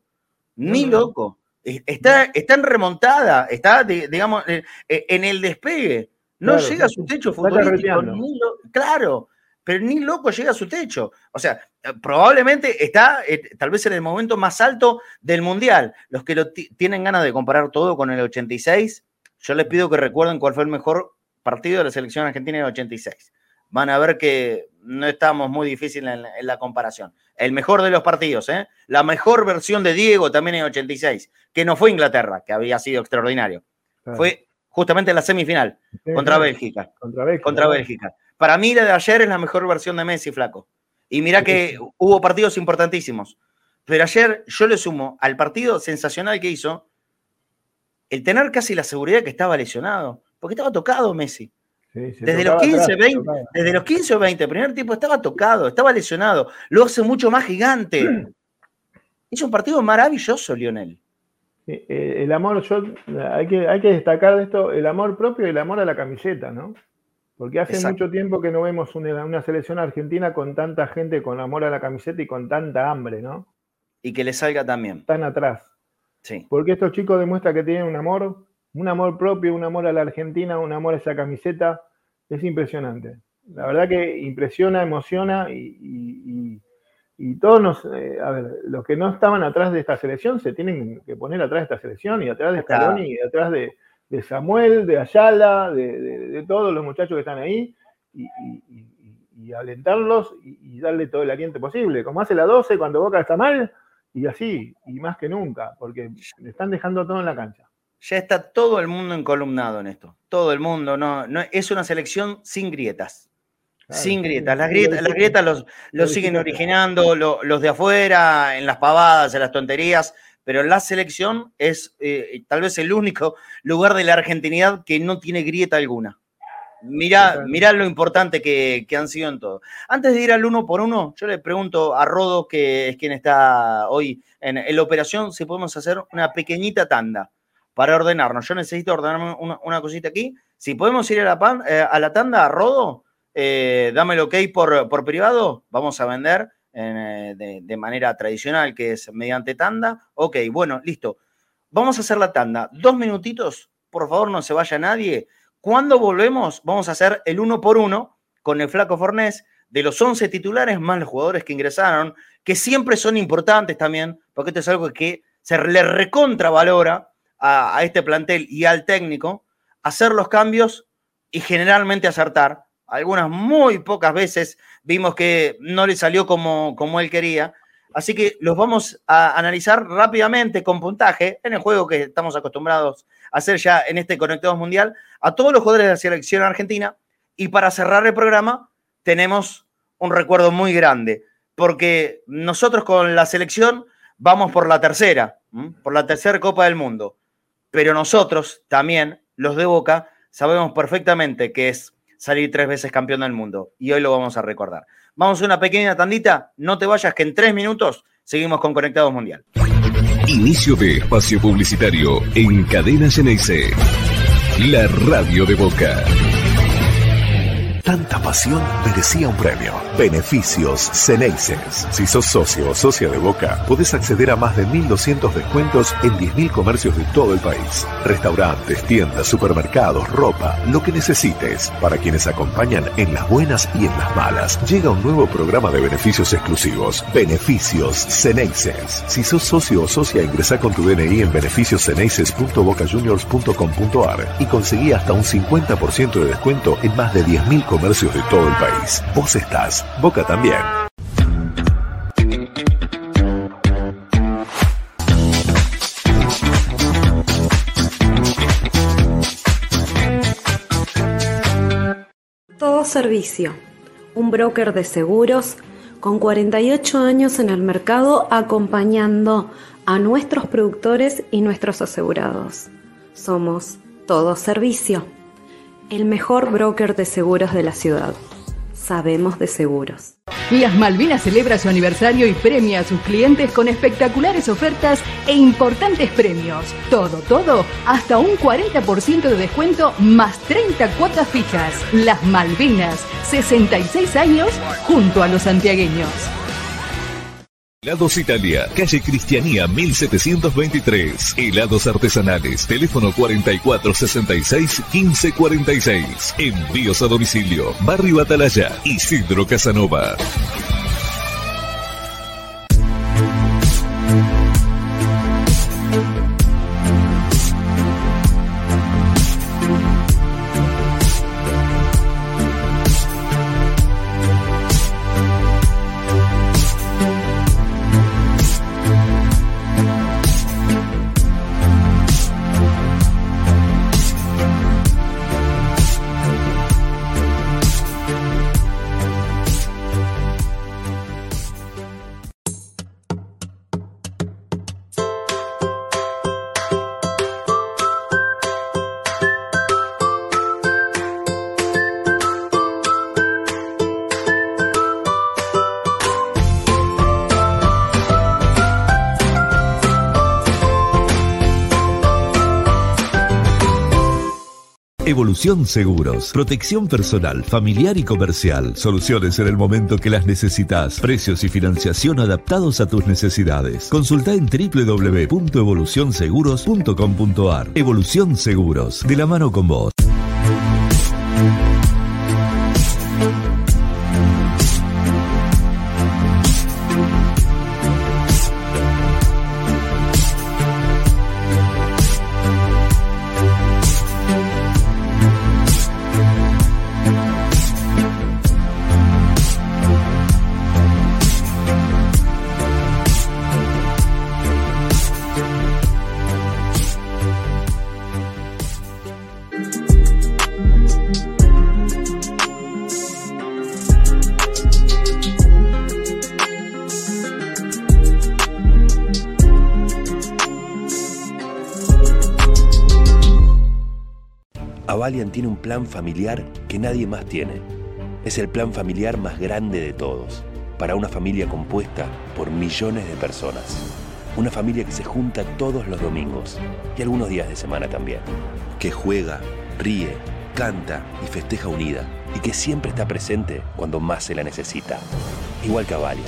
loco. Está en remontada, está, digamos, en el despegue. No llega a su techo futbolístico, claro, pero ni loco llega a su techo. O sea, probablemente está tal vez en el momento más alto del Mundial. Los que tienen ganas de comparar todo con el 86, yo les pido que recuerden cuál fue el mejor partido de la selección argentina en el 86. Van a ver que no estamos muy difíciles en la comparación. El mejor de los partidos, ¿eh? La mejor versión de Diego también en el 86, que no fue Inglaterra, que había sido extraordinario. Claro. Fue justamente la semifinal contra Bélgica. Contra Bélgica. Para mí la de ayer es la mejor versión de Messi, Flaco. Y mirá que hubo partidos importantísimos. Pero ayer yo le sumo al partido sensacional que hizo el tener casi la seguridad que estaba lesionado, porque estaba tocado Messi. Desde los 15 o 20, el primer tiempo estaba tocado, estaba lesionado, lo hace mucho más gigante. Hizo un partido maravilloso, Lionel. El amor, hay que destacar de esto, el amor propio y el amor a la camiseta, ¿no? Porque hace mucho tiempo que no vemos una selección argentina con tanta gente con amor a la camiseta y con tanta hambre, ¿no? Y que le salga también. Tan atrás. Sí. Porque estos chicos demuestran que tienen un amor propio, un amor a la Argentina, un amor a esa camiseta. Es impresionante. La verdad que impresiona, emociona y todos los que no estaban atrás de esta selección se tienen que poner atrás de esta selección y atrás de Scaloni y atrás de Samuel, de Ayala, de todos los muchachos que están ahí y alentarlos y darle todo el aliento posible, como hace la 12 cuando Boca está mal y así, y más que nunca, porque le están dejando todo en la cancha. Ya está todo el mundo encolumnado en esto, todo el mundo, no es una selección sin grietas. Claro, sin grietas. Las grietas los siguen originando los de afuera, en las pavadas, en las tonterías, pero la selección es tal vez el único lugar de la argentinidad que no tiene grieta alguna. Mirá lo importante que han sido en todo. Antes de ir al 1 por 1, yo le pregunto a Rodo, que es quien está hoy en la operación, si podemos hacer una pequeñita tanda para ordenarnos. Yo necesito ordenarme una cosita aquí. Si podemos ir a la tanda, Rodo, dame el ok por privado, vamos a vender de manera tradicional, que es mediante tanda. Ok, bueno, listo. Vamos a hacer la tanda. 2 minutitos, por favor, no se vaya nadie. Cuando volvemos, vamos a hacer el 1 por 1 con el Flaco Fornés, de los 11 titulares más los jugadores que ingresaron, que siempre son importantes también, porque esto es algo que se le recontravalora a este plantel y al técnico, hacer los cambios y generalmente acertar. Algunas muy pocas veces vimos que no le salió como él quería. Así que los vamos a analizar rápidamente con puntaje en el juego que estamos acostumbrados a hacer ya en este Conectados Mundial a todos los jugadores de la selección argentina. Y para cerrar el programa tenemos un recuerdo muy grande, porque nosotros con la selección vamos por la tercera Copa del Mundo. Pero nosotros también, los de Boca, sabemos perfectamente que es salir 3 veces campeón del mundo. Y hoy lo vamos a recordar. Vamos a una pequeña tandita. No te vayas, que en 3 minutos seguimos con Conectados Mundial. Inicio de espacio publicitario en Cadena Ceneice. La radio de Boca. Tanta pasión merecía un premio. Beneficios Ceneices. Si sos socio o socia de Boca, podés acceder a más de 1.200 descuentos en 10.000 comercios de todo el país. Restaurantes, tiendas, supermercados, ropa, lo que necesites. Para quienes acompañan en las buenas y en las malas, llega un nuevo programa de beneficios exclusivos. Beneficios Ceneices. Si sos socio o socia, ingresá con tu DNI en beneficiosceneices.bocajuniors.com.ar y conseguí hasta un 50% de descuento en más de 10.000 comercios de todo el país. Vos estás, Boca también. Todo Servicio, un broker de seguros con 48 años en el mercado acompañando a nuestros productores y nuestros asegurados. Somos Todo Servicio, el mejor broker de seguros de la ciudad. Sabemos de seguros. Las Malvinas celebra su aniversario y premia a sus clientes con espectaculares ofertas e importantes premios. Todo, hasta un 40% de descuento más 30 cuotas fijas. Las Malvinas, 66 años junto a los santiagueños. Helados Italia, calle Cristianía 1723. Helados artesanales, teléfono 4466-1546. Envíos a domicilio, Barrio Atalaya, Isidro Casanova. Evolución Seguros. Protección personal, familiar y comercial. Soluciones en el momento que las necesitas. Precios y financiación adaptados a tus necesidades. Consulta en www.evolucionseguros.com.ar. Evolución Seguros. De la mano con vos. Avalian tiene un plan familiar que nadie más tiene. Es el plan familiar más grande de todos, para una familia compuesta por millones de personas. Una familia que se junta todos los domingos y algunos días de semana también. Que juega, ríe, canta y festeja unida. Y que siempre está presente cuando más se la necesita. Igual que Avalian.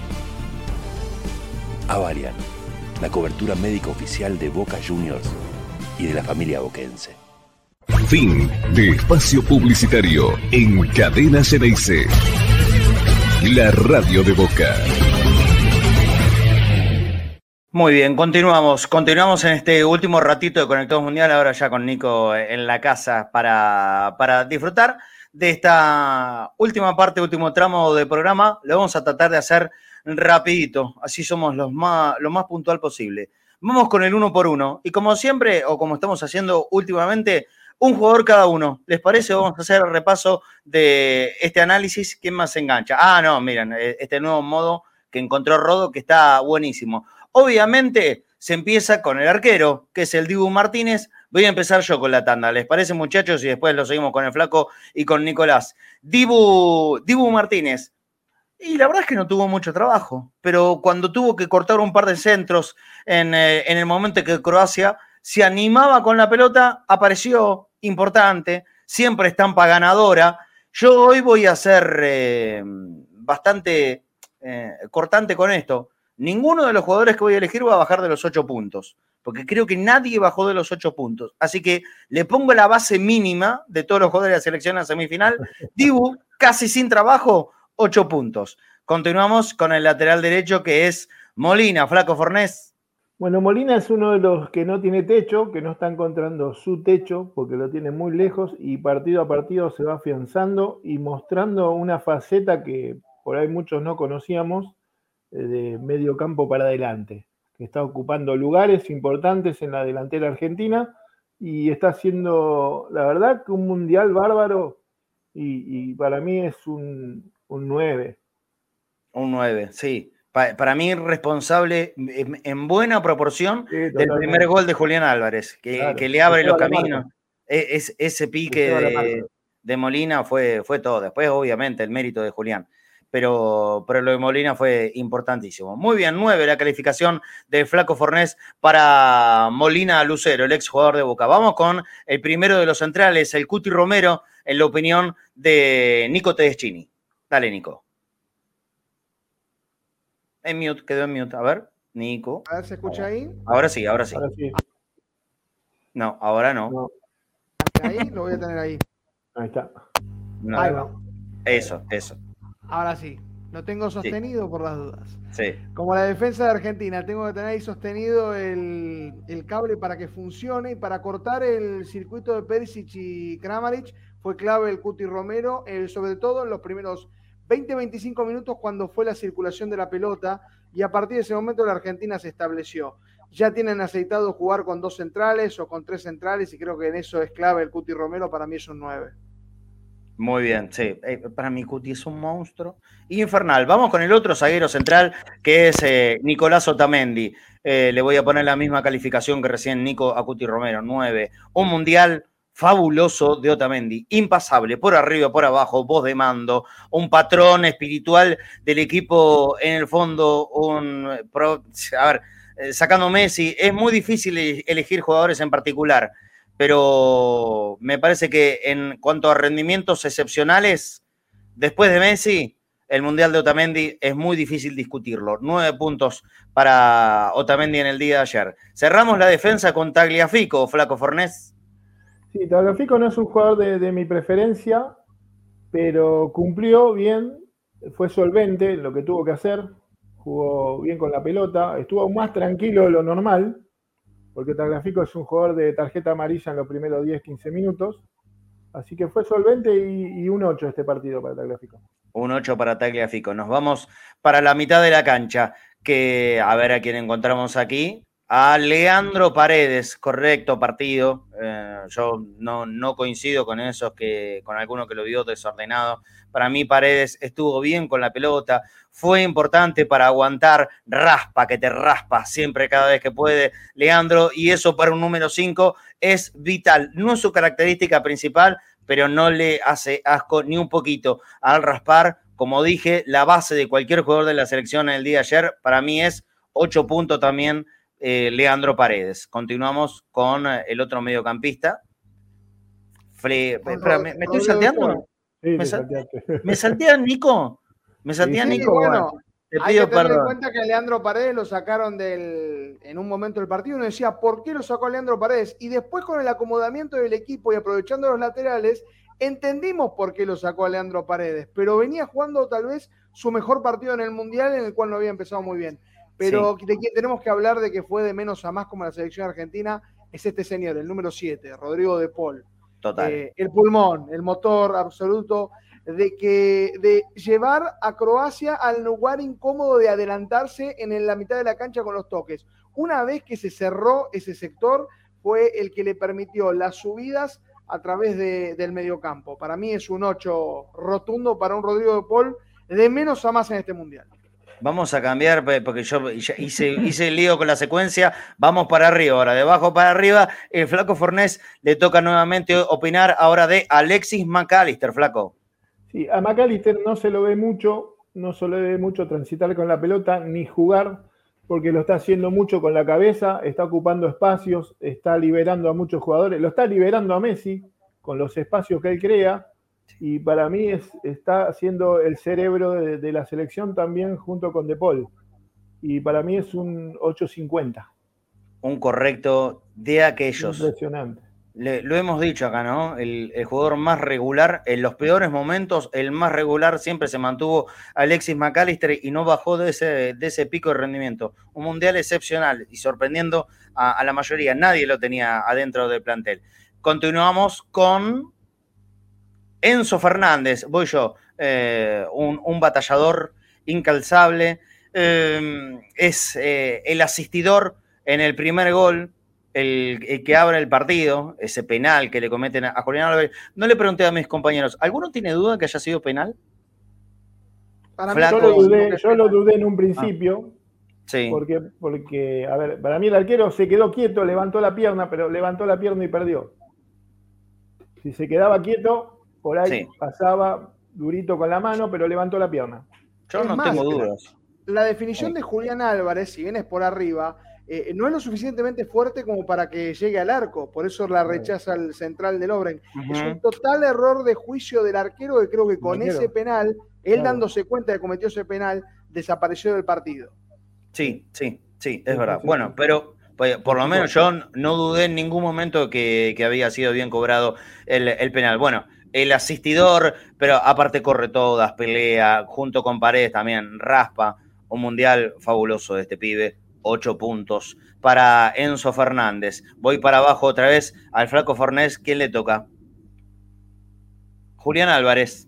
Avalian, la cobertura médica oficial de Boca Juniors y de la familia boquense. Fin de espacio publicitario en Cadena Ceneice. La radio de Boca. Muy bien, continuamos en este último ratito de Conectados Mundial, ahora ya con Nico en la casa para disfrutar de esta última parte, último tramo del programa. Lo vamos a tratar de hacer rapidito, así somos lo más puntual posible. Vamos con el 1 por 1 y como siempre, o como estamos haciendo últimamente, un jugador cada uno. ¿Les parece? Vamos a hacer el repaso de este análisis. ¿Quién más se engancha? No, miren, este nuevo modo que encontró Rodo que está buenísimo. Obviamente se empieza con el arquero, que es el Dibu Martínez. Voy a empezar yo con la tanda. ¿Les parece, muchachos? Y después lo seguimos con el Flaco y con Nicolás. Dibu Martínez. Y la verdad es que no tuvo mucho trabajo, pero cuando tuvo que cortar un par de centros en el momento en que Croacia se animaba con la pelota, apareció importante, siempre estampa ganadora. Yo hoy voy a ser bastante cortante con esto. Ninguno de los jugadores que voy a elegir va a bajar de los 8 puntos, porque creo que nadie bajó de los 8 puntos. Así que le pongo la base mínima de todos los jugadores de la selección en la semifinal. Dibu, casi sin trabajo, 8 puntos. Continuamos con el lateral derecho, que es Molina. Flaco Fornés. Bueno, Molina es uno de los que no tiene techo, que no está encontrando su techo porque lo tiene muy lejos y partido a partido se va afianzando y mostrando una faceta que por ahí muchos no conocíamos, de medio campo para adelante, que está ocupando lugares importantes en la delantera argentina y está haciendo, la verdad, que un mundial bárbaro y para mí es un 9. Un 9, sí. Para mí responsable en buena proporción del primer gol de Julián Álvarez, que le abre los caminos. Ese pique de Molina fue todo. Después, obviamente, el mérito de Julián. Pero lo de Molina fue importantísimo. Muy bien, 9 la calificación del Flaco Fornés para Molina Lucero, el ex jugador de Boca. Vamos con el primero de los centrales, el Cuti Romero, en la opinión de Nico Tedeschini. Dale, Nico. En mute, quedó en mute. A ver, Nico. A ver, ¿se escucha ahí? Ahora sí. Ahora sí. No, ahora no. Ahí, lo voy a tener ahí. Ahí está. No. Ahí va. Eso. Ahora sí. Lo tengo sostenido por las dudas. Sí. Como la defensa de Argentina, tengo que tener ahí sostenido el cable para que funcione. Para cortar el circuito de Perisic y Kramaric fue clave el Cuti Romero, sobre todo en los primeros 20-25 minutos cuando fue la circulación de la pelota, y a partir de ese momento la Argentina se estableció. Ya tienen aceitado jugar con 2 centrales o con 3 centrales y creo que en eso es clave el Cuti Romero. Para mí es un 9. Muy bien, sí. Para mí Cuti es un monstruo. Infernal. Vamos con el otro zaguero central, que es Nicolás Otamendi. Le voy a poner la misma calificación que recién Nico a Cuti Romero, 9. Un mundial fabuloso de Otamendi, impasable, por arriba, por abajo, voz de mando, un patrón espiritual del equipo en el fondo, sacando Messi, es muy difícil elegir jugadores en particular, pero me parece que en cuanto a rendimientos excepcionales, después de Messi, el Mundial de Otamendi es muy difícil discutirlo. 9 puntos para Otamendi en el día de ayer. Cerramos la defensa con Tagliafico, Flaco Fornés. Sí, Tagliafico no es un jugador de mi preferencia, pero cumplió bien, fue solvente en lo que tuvo que hacer, jugó bien con la pelota, estuvo más tranquilo de lo normal, porque Tagliafico es un jugador de tarjeta amarilla en los primeros 10-15 minutos, así que fue solvente y un 8 este partido para Tagliafico. Un 8 para Tagliafico. Nos vamos para la mitad de la cancha, que a ver a quién encontramos aquí. A Leandro Paredes, correcto partido. Yo no coincido con esos con alguno que lo vio desordenado. Para mí Paredes estuvo bien con la pelota, fue importante para aguantar, raspa, que te raspa siempre cada vez que puede Leandro, y eso para un número 5 es vital. No es su característica principal, pero no le hace asco ni un poquito al raspar. Como dije, la base de cualquier jugador de la selección en el día de ayer, para mí es 8 puntos también. Leandro Paredes. Continuamos con el otro mediocampista. Espera, ¿me estoy salteando? Sí, ¿Me saltean, Nico? ¿Me saltean, Sí, Nico? bueno, te hay pido que tener perdón. en cuenta que a Leandro Paredes lo sacaron en un momento del partido. Uno decía, ¿por qué lo sacó a Leandro Paredes? Y después con el acomodamiento del equipo y aprovechando los laterales, entendimos por qué lo sacó a Leandro Paredes. Pero venía jugando tal vez su mejor partido en el Mundial, en el cual no había empezado muy bien. Pero de quien tenemos que hablar de que fue de menos a más como la selección argentina es este señor, el número 7, Rodrigo de Paul. Total. El pulmón, el motor absoluto de llevar a Croacia al lugar incómodo de adelantarse en la mitad de la cancha con los toques. Una vez que se cerró ese sector, fue el que le permitió las subidas a través del mediocampo. Para mí es un 8 rotundo para un Rodrigo de Paul de menos a más en este Mundial. Vamos a cambiar, porque yo ya hice el lío con la secuencia. Vamos para arriba ahora, de abajo para arriba. El Flaco Fornés le toca nuevamente opinar ahora de Alexis McAllister, Flaco. Sí, a McAllister no se lo ve mucho transitar con la pelota ni jugar, porque lo está haciendo mucho con la cabeza, está ocupando espacios, está liberando a muchos jugadores, lo está liberando a Messi con los espacios que él crea. Y para mí está siendo el cerebro de la selección también junto con De Paul. Y para mí es un 8.50. Un correcto de aquellos. Impresionante. Lo hemos dicho acá, ¿no? El jugador más regular, en los peores momentos, el más regular siempre se mantuvo Alexis McAllister y no bajó de ese pico de rendimiento. Un mundial excepcional y sorprendiendo a la mayoría. Nadie lo tenía adentro del plantel. Continuamos con Enzo Fernández, voy yo, un batallador incalzable, es el asistidor en el primer gol, el que abre el partido, ese penal que le cometen a Julián Álvarez. No le pregunté a mis compañeros, ¿alguno tiene duda que haya sido penal? Para mí, yo lo dudé en un principio, sí. porque, a ver, para mí el arquero se quedó quieto, levantó la pierna y perdió. Si se quedaba quieto, por ahí pasaba durito con la mano, pero levantó la pierna. Yo no tengo dudas. La definición de Julián Álvarez, si bien es por arriba, no es lo suficientemente fuerte como para que llegue al arco. Por eso la rechaza el central del Lobren. Es un total error de juicio del arquero, que creo que con ese penal, él dándose cuenta de que cometió ese penal, desapareció del partido. Sí, es verdad. Bueno, pero por lo menos yo no dudé en ningún momento que había sido bien cobrado el penal. Bueno, el asistidor, pero aparte corre todas, pelea, junto con Paredes también, raspa. Un mundial fabuloso de este pibe, 8 puntos para Enzo Fernández. Voy para abajo otra vez al Flaco Fornés. ¿Quién le toca? Julián Álvarez.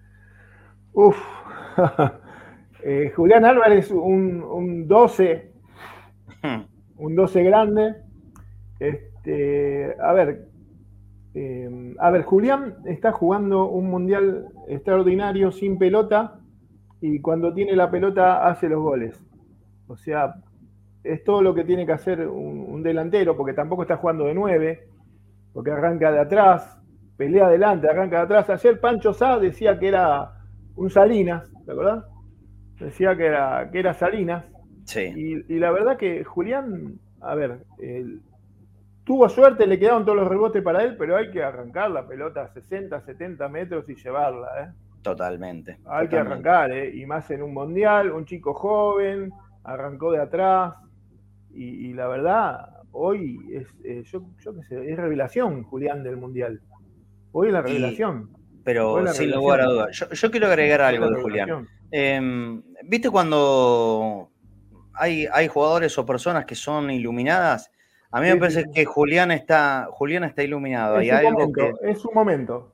Julián Álvarez, un 12. Un 12 grande. A ver, Julián está jugando un mundial extraordinario sin pelota y cuando tiene la pelota hace los goles. O sea, es todo lo que tiene que hacer un delantero, porque tampoco está jugando de 9, porque arranca de atrás, pelea adelante, arranca de atrás. Ayer Pancho Sá decía que era un Salinas, ¿te acordás? Decía que era Salinas. Sí. Y la verdad que Julián, a ver, tuvo suerte, le quedaron todos los rebotes para él, pero hay que arrancar la pelota a 60, 70 metros y llevarla, ¿eh? Totalmente. Hay que arrancar, y más en un mundial, un chico joven, arrancó de atrás, y la verdad, hoy es, yo qué sé, es revelación Julián del mundial. Hoy es la revelación. Pero sin lugar a dudas. Yo quiero agregar algo de Julián. ¿Viste cuando hay jugadores o personas que son iluminadas? A mí me parece que Julián está iluminado. Es su momento.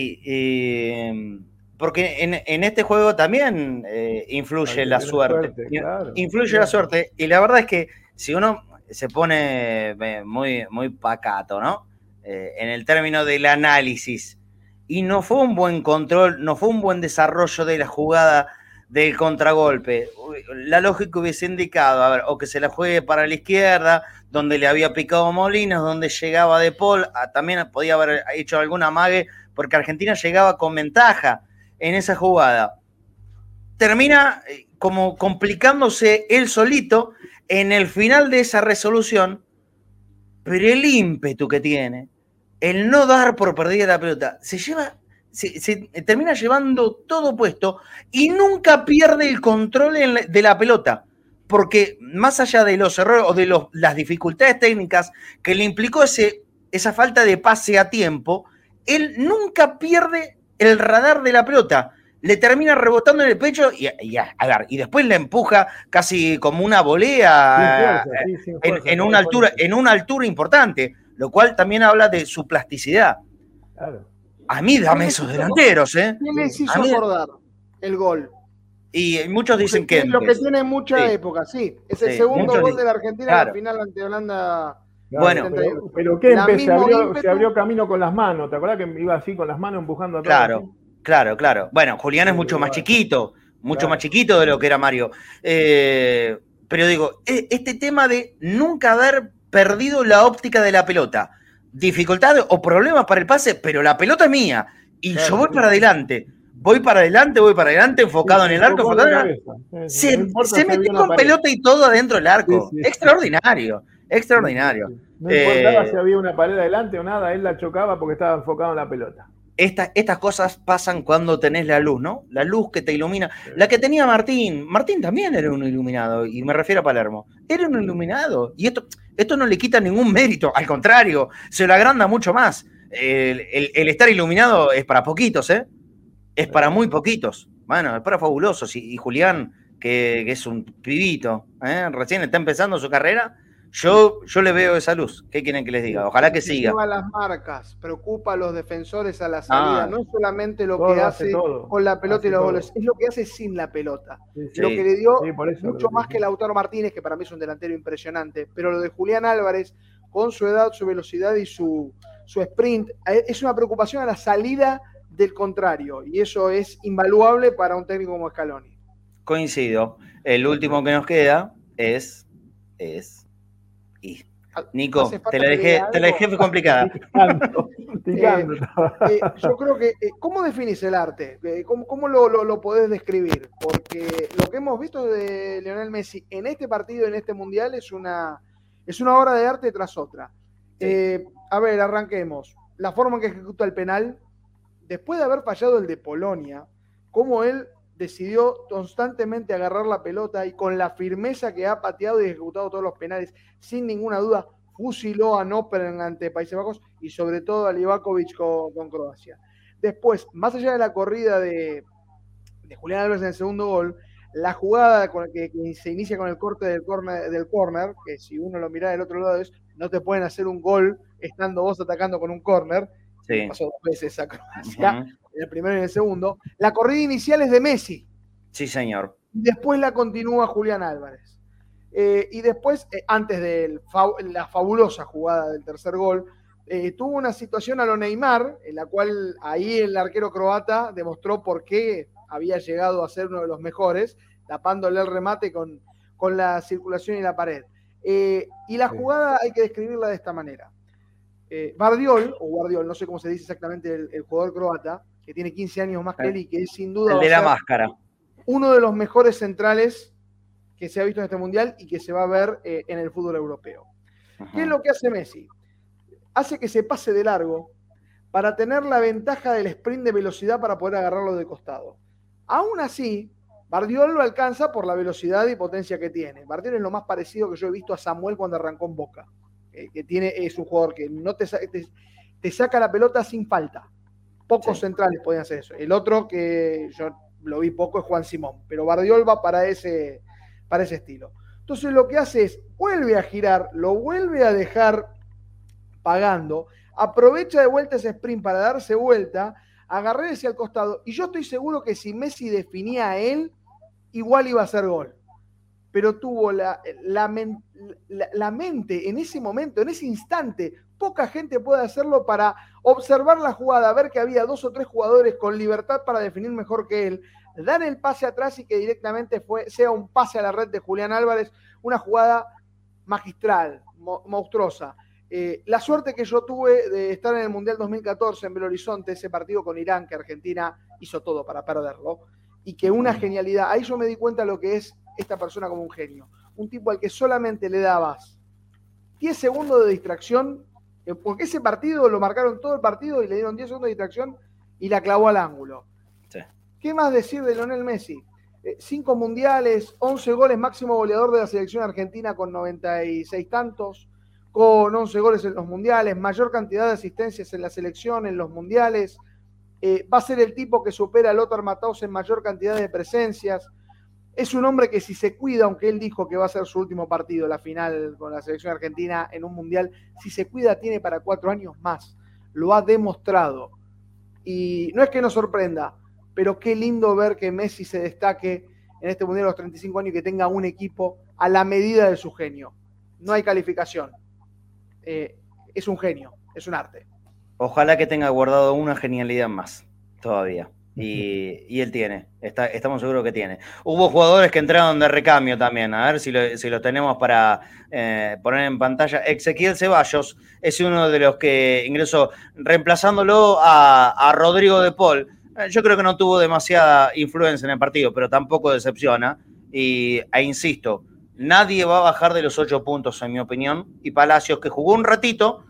Sí, porque en este juego también influye la suerte. Claro, influye la suerte. Y la verdad es que si uno se pone muy, muy pacato, ¿no? En el término del análisis, y no fue un buen control, no fue un buen desarrollo de la jugada del contragolpe. La lógica hubiese indicado, a ver, o que se la juegue para la izquierda, donde le había picado Molinos, donde llegaba De Paul, también podía haber hecho algún amague, porque Argentina llegaba con ventaja en esa jugada. Termina como complicándose él solito en el final de esa resolución, pero el ímpetu que tiene, el no dar por perdida la pelota, se termina llevando todo puesto y nunca pierde el control de la pelota, porque más allá de los errores o de las dificultades técnicas que le implicó esa falta de pase a tiempo, él nunca pierde el radar de la pelota. Le termina rebotando en el pecho y después le empuja casi como una volea en una altura importante, lo cual también habla de su plasticidad. Claro. A mí dame esos delanteros, ¿eh? ¿Quién les hizo acordar el gol? Y muchos dicen que... Lo que tiene mucha época, sí. Es el segundo gol de la Argentina en la final ante Holanda. Bueno, pero ¿qué se abrió camino con las manos? ¿Te acuerdas que iba así con las manos empujando a todos? Claro. Bueno, Julián es mucho más chiquito de lo que era Mario. Pero digo, este tema de nunca haber perdido la óptica de la pelota, dificultades o problemas para el pase, pero la pelota es mía y yo voy para adelante, enfocado en el arco, se metió con pelota y todo adentro del arco. Extraordinario. No importaba si había una pared adelante o nada, él la chocaba porque estaba enfocado en la pelota. Estas cosas pasan cuando tenés la luz, ¿no? La luz que te ilumina. La que tenía Martín. Martín también era un iluminado, y me refiero a Palermo. Era un iluminado. Y esto no le quita ningún mérito. Al contrario, se lo agranda mucho más. El estar iluminado es para poquitos, ¿eh? Es para muy poquitos. Bueno, es para fabulosos. Y Julián, que es un pibito, recién está empezando su carrera, yo le veo esa luz. ¿Qué quieren que les diga? Ojalá que siga. Lleva las marcas, preocupa a los defensores a la salida. No es solamente lo que hace con la pelota y los goles, es lo que hace sin la pelota. Lo que le dio mucho más que Lautaro Martínez, que para mí es un delantero impresionante. Pero lo de Julián Álvarez, con su edad, su velocidad y su sprint, es una preocupación a la salida del contrario. Y eso es invaluable para un técnico como Scaloni. Coincido. El último que nos queda es Nico, te la dejé complicada. Yo creo que, ¿cómo definís el arte? ¿Cómo lo podés describir? Porque lo que hemos visto de Lionel Messi en este partido, en este mundial, es una obra de arte tras otra. A ver, arranquemos. La forma en que ejecuta el penal, después de haber fallado el de Polonia, cómo él decidió constantemente agarrar la pelota y con la firmeza que ha pateado y ejecutado todos los penales, sin ninguna duda, fusiló a Nopperen ante Países Bajos y sobre todo a Livakovic con Croacia. Después, más allá de la corrida de Julián Álvarez en el segundo gol, la jugada que se inicia con el corte del córner, que si uno lo mira del otro lado es, no te pueden hacer un gol estando vos atacando con un córner. Sí. Pasó 2 veces a Croacia, en el primero y en el segundo. La corrida inicial es de Messi. Sí, señor. Después la continúa Julián Álvarez. Y después, antes de la fabulosa jugada del tercer gol, tuvo una situación a lo Neymar, en la cual ahí el arquero croata demostró por qué había llegado a ser uno de los mejores, tapándole el remate con la circulación y la pared. Y la jugada hay que describirla de esta manera. Guardiol, no sé cómo se dice exactamente el jugador croata, que tiene 15 años más que él y que es sin duda el de la máscara, uno de los mejores centrales que se ha visto en este mundial y que se va a ver en el fútbol europeo. ¿Qué es lo que hace Messi? hace que se pase de largo para tener la ventaja del sprint de velocidad para poder agarrarlo de costado. Aún así, Bardiol lo alcanza por la velocidad y potencia que tiene. Bardiol es lo más parecido que yo he visto a Samuel cuando arrancó en Boca. Es un jugador que no te saca la pelota sin falta. Pocos centrales podían hacer eso. El otro que yo lo vi poco es Juan Simón, pero Bardiol va para ese estilo. Entonces lo que hace es, vuelve a girar, lo vuelve a dejar pagando, aprovecha de vuelta ese sprint para darse vuelta, agarrar hacia el costado, y yo estoy seguro que si Messi definía a él, igual iba a ser gol. Pero tuvo la mente en ese momento, en ese instante, poca gente puede hacerlo para observar la jugada, ver que había 2 o 3 jugadores con libertad para definir mejor que él, dar el pase atrás y que directamente sea un pase a la red de Julián Álvarez, una jugada magistral, monstruosa. La suerte que yo tuve de estar en el Mundial 2014 en Belo Horizonte, ese partido con Irán, que Argentina hizo todo para perderlo, y que una genialidad, ahí yo me di cuenta de lo que es esta persona como un genio, un tipo al que solamente le dabas 10 segundos de distracción, porque ese partido lo marcaron todo el partido y le dieron 10 segundos de distracción y la clavó al ángulo. Sí. ¿Qué más decir de Lionel Messi? 5 mundiales, 11 goles, máximo goleador de la selección argentina con 96 tantos, con 11 goles en los mundiales, mayor cantidad de asistencias en la selección, en los mundiales. Va a ser el tipo que supera a Lothar Matthaus en mayor cantidad de presencias. Es un hombre que si se cuida, aunque él dijo que va a ser su último partido, la final con la selección argentina en un mundial, si se cuida tiene para 4 años más. Lo ha demostrado. Y no es que nos sorprenda, pero qué lindo ver que Messi se destaque en este mundial a los 35 años y que tenga un equipo a la medida de su genio. No hay calificación. Es un genio, es un arte. Ojalá que tenga guardado una genialidad más todavía. Y él tiene, estamos seguros que tiene. Hubo jugadores que entraron de recambio también, a ver si lo tenemos para poner en pantalla. Ezequiel Ceballos es uno de los que ingresó reemplazándolo a Rodrigo de Paul. Yo creo que no tuvo demasiada influencia en el partido, pero tampoco decepciona. E insisto, nadie va a bajar de los 8 puntos, en mi opinión. Y Palacios, que jugó un ratito,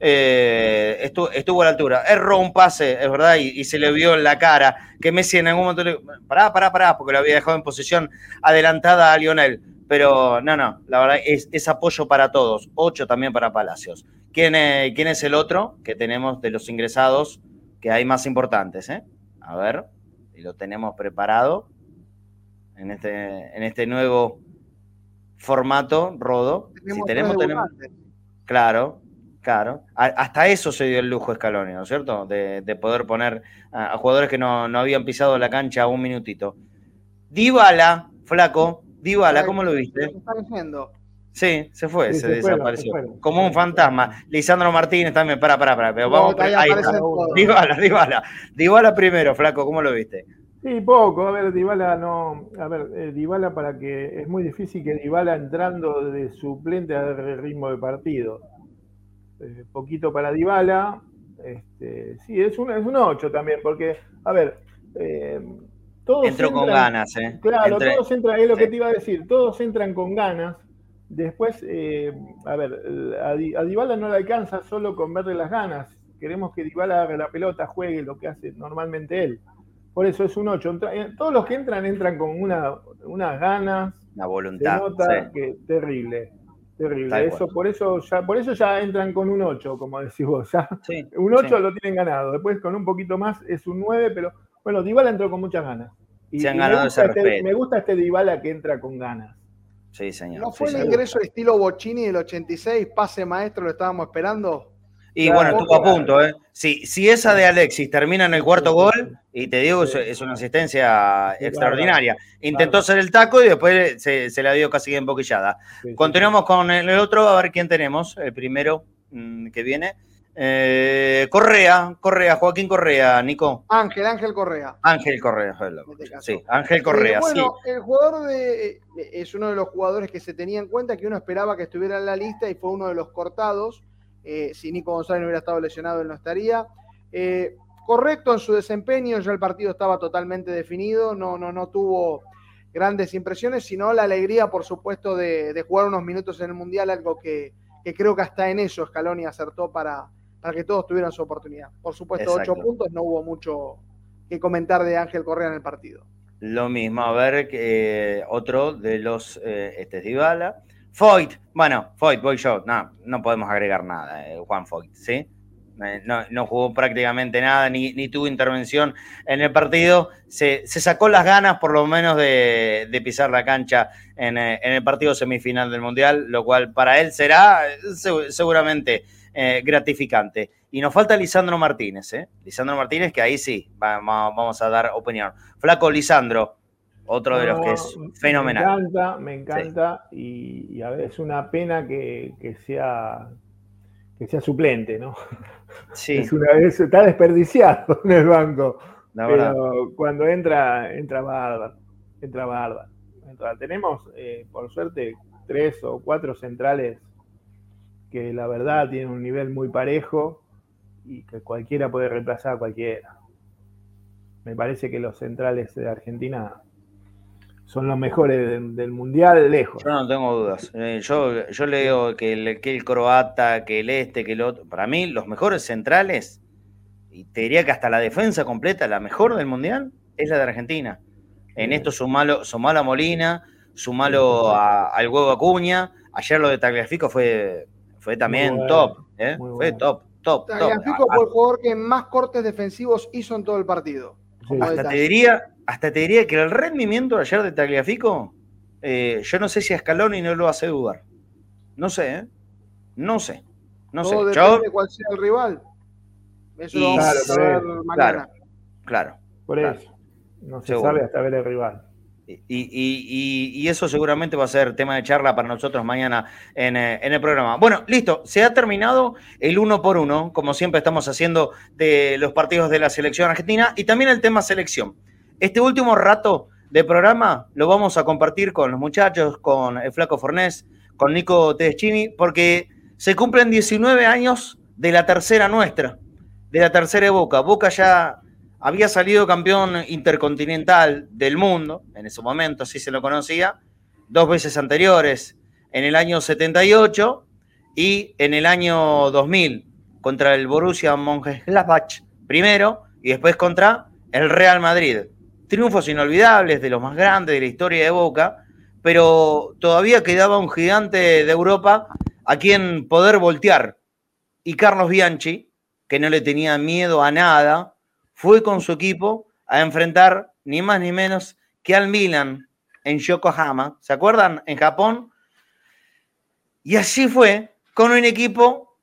estuvo a la altura. Erró un pase, es verdad, y se le vio en la cara que Messi en algún momento le dijo, pará, porque lo había dejado en posición adelantada a Lionel. Pero no, la verdad es apoyo para todos. 8 también para Palacios. ¿Quién es el otro que tenemos de los ingresados que hay más importantes? A ver, y lo tenemos preparado en este nuevo formato, Rodo. Tenemos. Claro. Hasta eso se dio el lujo Scaloni, ¿no es cierto? De poder poner a jugadores que no habían pisado la cancha un minutito. Dybala, flaco, ¿cómo lo viste? ¿Qué está diciendo? Sí, se fue, se desapareció. Como un fantasma. Lisandro Martínez también, pará. Pero vamos, ahí está. Dybala primero, flaco, ¿cómo lo viste? Sí, poco. A ver, Dybala para que es muy difícil que Dybala entrando de suplente a ritmo de partido. Poquito para Dybala. Sí, es un 8 también, porque, a ver, todos entró con ganas, Claro, todos entran, es lo que te iba a decir, todos entran con ganas. Después, a Dybala no le alcanza solo con verle las ganas. Queremos que Dybala haga la pelota, juegue lo que hace normalmente él. Por eso es un 8. Todos los que entran con unas ganas, una voluntad. Se nota que terrible. Eso, por eso ya entran con un 8, como decís vos. Ya. Sí, un 8 lo tienen ganado. Después con un poquito más es un 9, pero bueno, Dybala entró con muchas ganas. Se han ganado ese respeto. Me gusta este Dybala que entra con ganas. Sí, señor. ¿No fue el ingreso estilo Bocini del 86, pase maestro, lo estábamos esperando? Y bueno, estuvo a punto, ¿eh? Si esa de Alexis termina en el cuarto gol, y te digo, es una asistencia extraordinaria. Intentó hacer el taco y después se la dio casi emboquillada. Continuamos con el otro, a ver quién tenemos. El primero que viene. Correa, Joaquín Correa, Nico. Ángel Correa. Ángel Correa, sí, Ángel Correa, bueno, sí. El jugador es uno de los jugadores que se tenía en cuenta, que uno esperaba que estuviera en la lista y fue uno de los cortados. Si Nico González no hubiera estado lesionado, él no estaría. Correcto en su desempeño, ya el partido estaba totalmente definido, no tuvo grandes impresiones, sino la alegría, por supuesto, de jugar unos minutos en el Mundial, algo que que creo que hasta en eso Scaloni acertó para que todos tuvieran su oportunidad. Por supuesto, Exacto. 8 puntos, no hubo mucho que comentar de Ángel Correa en el partido. Lo mismo, a ver, otro de los este es Dybala. Foyt, voy yo, no podemos agregar nada, Juan Foyt, ¿sí? No jugó prácticamente nada, ni tuvo intervención en el partido. Se sacó las ganas, por lo menos, de pisar la cancha en el partido semifinal del Mundial, lo cual para él será seguramente gratificante. Y nos falta Lisandro Martínez, Lisandro Martínez, que ahí sí vamos a dar opinión. Flaco Lisandro, otro de los que es fenomenal. Me encanta, sí. Y a ver, es una pena que sea suplente, ¿no? Sí. Está desperdiciado en el banco. La verdad. Pero cuando entra bárbaro. Tenemos, por suerte, 3 o 4 centrales que la verdad tienen un nivel muy parejo y que cualquiera puede reemplazar a cualquiera. Me parece que los centrales de Argentina son los mejores del Mundial, lejos. Yo no tengo dudas. Yo leo que el croata, que que el otro. Para mí, los mejores centrales, y te diría que hasta la defensa completa, la mejor del Mundial, es la de Argentina. En esto sumalo a Molina, sumalo al Huevo Acuña. Ayer lo de Tagliafico fue también top. Fue top. Tagliafico fue el jugador que más cortes defensivos hizo en todo el partido. Hasta te diría que el rendimiento ayer de Tagliafico, yo no sé si a Scaloni no lo hace dudar. No sé. Todo depende de cuál sea el rival. Eso lo vamos a ver mañana. Claro. Por eso. No se sabe hasta ver el rival. Y eso seguramente va a ser tema de charla para nosotros mañana en el programa. Bueno, listo, se ha terminado el 1 por 1, como siempre estamos haciendo de los partidos de la selección argentina, y también el tema selección. Este último rato de programa lo vamos a compartir con los muchachos, con el Flaco Fornés, con Nico Tedeschini, porque se cumplen 19 años de la tercera nuestra, de la tercera de Boca. Boca ya había salido campeón intercontinental del mundo, en ese momento así se lo conocía, 2 veces anteriores, en el año 78 y en el año 2000, contra el Borussia Mönchengladbach primero y después contra el Real Madrid. Triunfos inolvidables, de los más grandes de la historia de Boca, pero todavía quedaba un gigante de Europa a quien poder voltear. Y Carlos Bianchi, que no le tenía miedo a nada, fue con su equipo a enfrentar ni más ni menos que al Milan en Yokohama, ¿se acuerdan? En Japón. Y así fue, con un equipo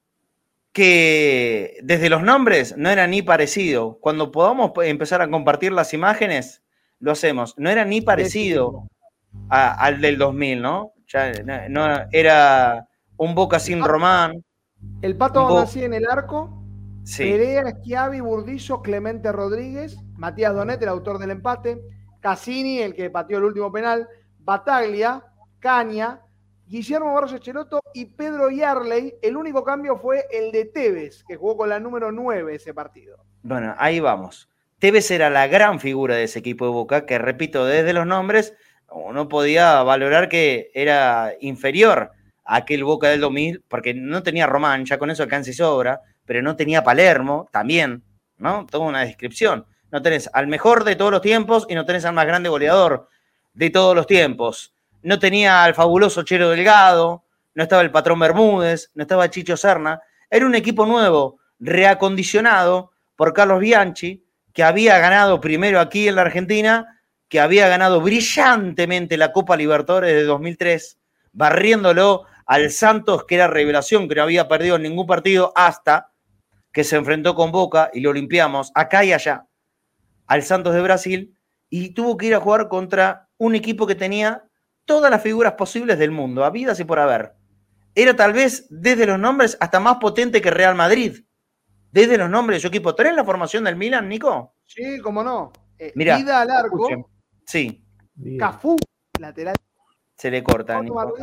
que desde los nombres no era ni parecido. Cuando podamos empezar a compartir las imágenes, lo hacemos. No era ni parecido al del 2000, ¿no? Ya no era un Boca sin Román. El Pato Bonacci en el arco. Sí. Perea, Schiavi, Burdizo, Clemente Rodríguez, Matías Donet, el autor del empate, Cassini, el que pateó el último penal, Bataglia, Caña, Guillermo Barros Echelotto y Pedro Yarley. El único cambio fue el de Tevez, que jugó con la número 9 ese partido. Bueno, ahí vamos. Tevez era la gran figura de ese equipo de Boca, que repito, desde los nombres, uno podía valorar que era inferior a aquel Boca del 2000, porque no tenía Román, ya con eso alcanza y sobra, pero no tenía Palermo también, ¿no? Toda una descripción. No tenés al mejor de todos los tiempos y no tenés al más grande goleador de todos los tiempos. No tenía al fabuloso Chero Delgado, no estaba el Patrón Bermúdez, no estaba Chicho Serna. Era un equipo nuevo, reacondicionado por Carlos Bianchi, que había ganado primero aquí en la Argentina, que había ganado brillantemente la Copa Libertadores de 2003, barriéndolo al Santos, que era revelación, que no había perdido ningún partido hasta que se enfrentó con Boca y lo limpiamos acá y allá, al Santos de Brasil, y tuvo que ir a jugar contra un equipo que tenía todas las figuras posibles del mundo, habidas y por haber. Era tal vez, desde los nombres, hasta más potente que Real Madrid. Desde los nombres de su equipo. ¿Tenés la formación del Milan, Nico? Sí, cómo no. Mirá, Vida al arco. escuchen. Sí. Cafú, lateral. Se le corta, Nico.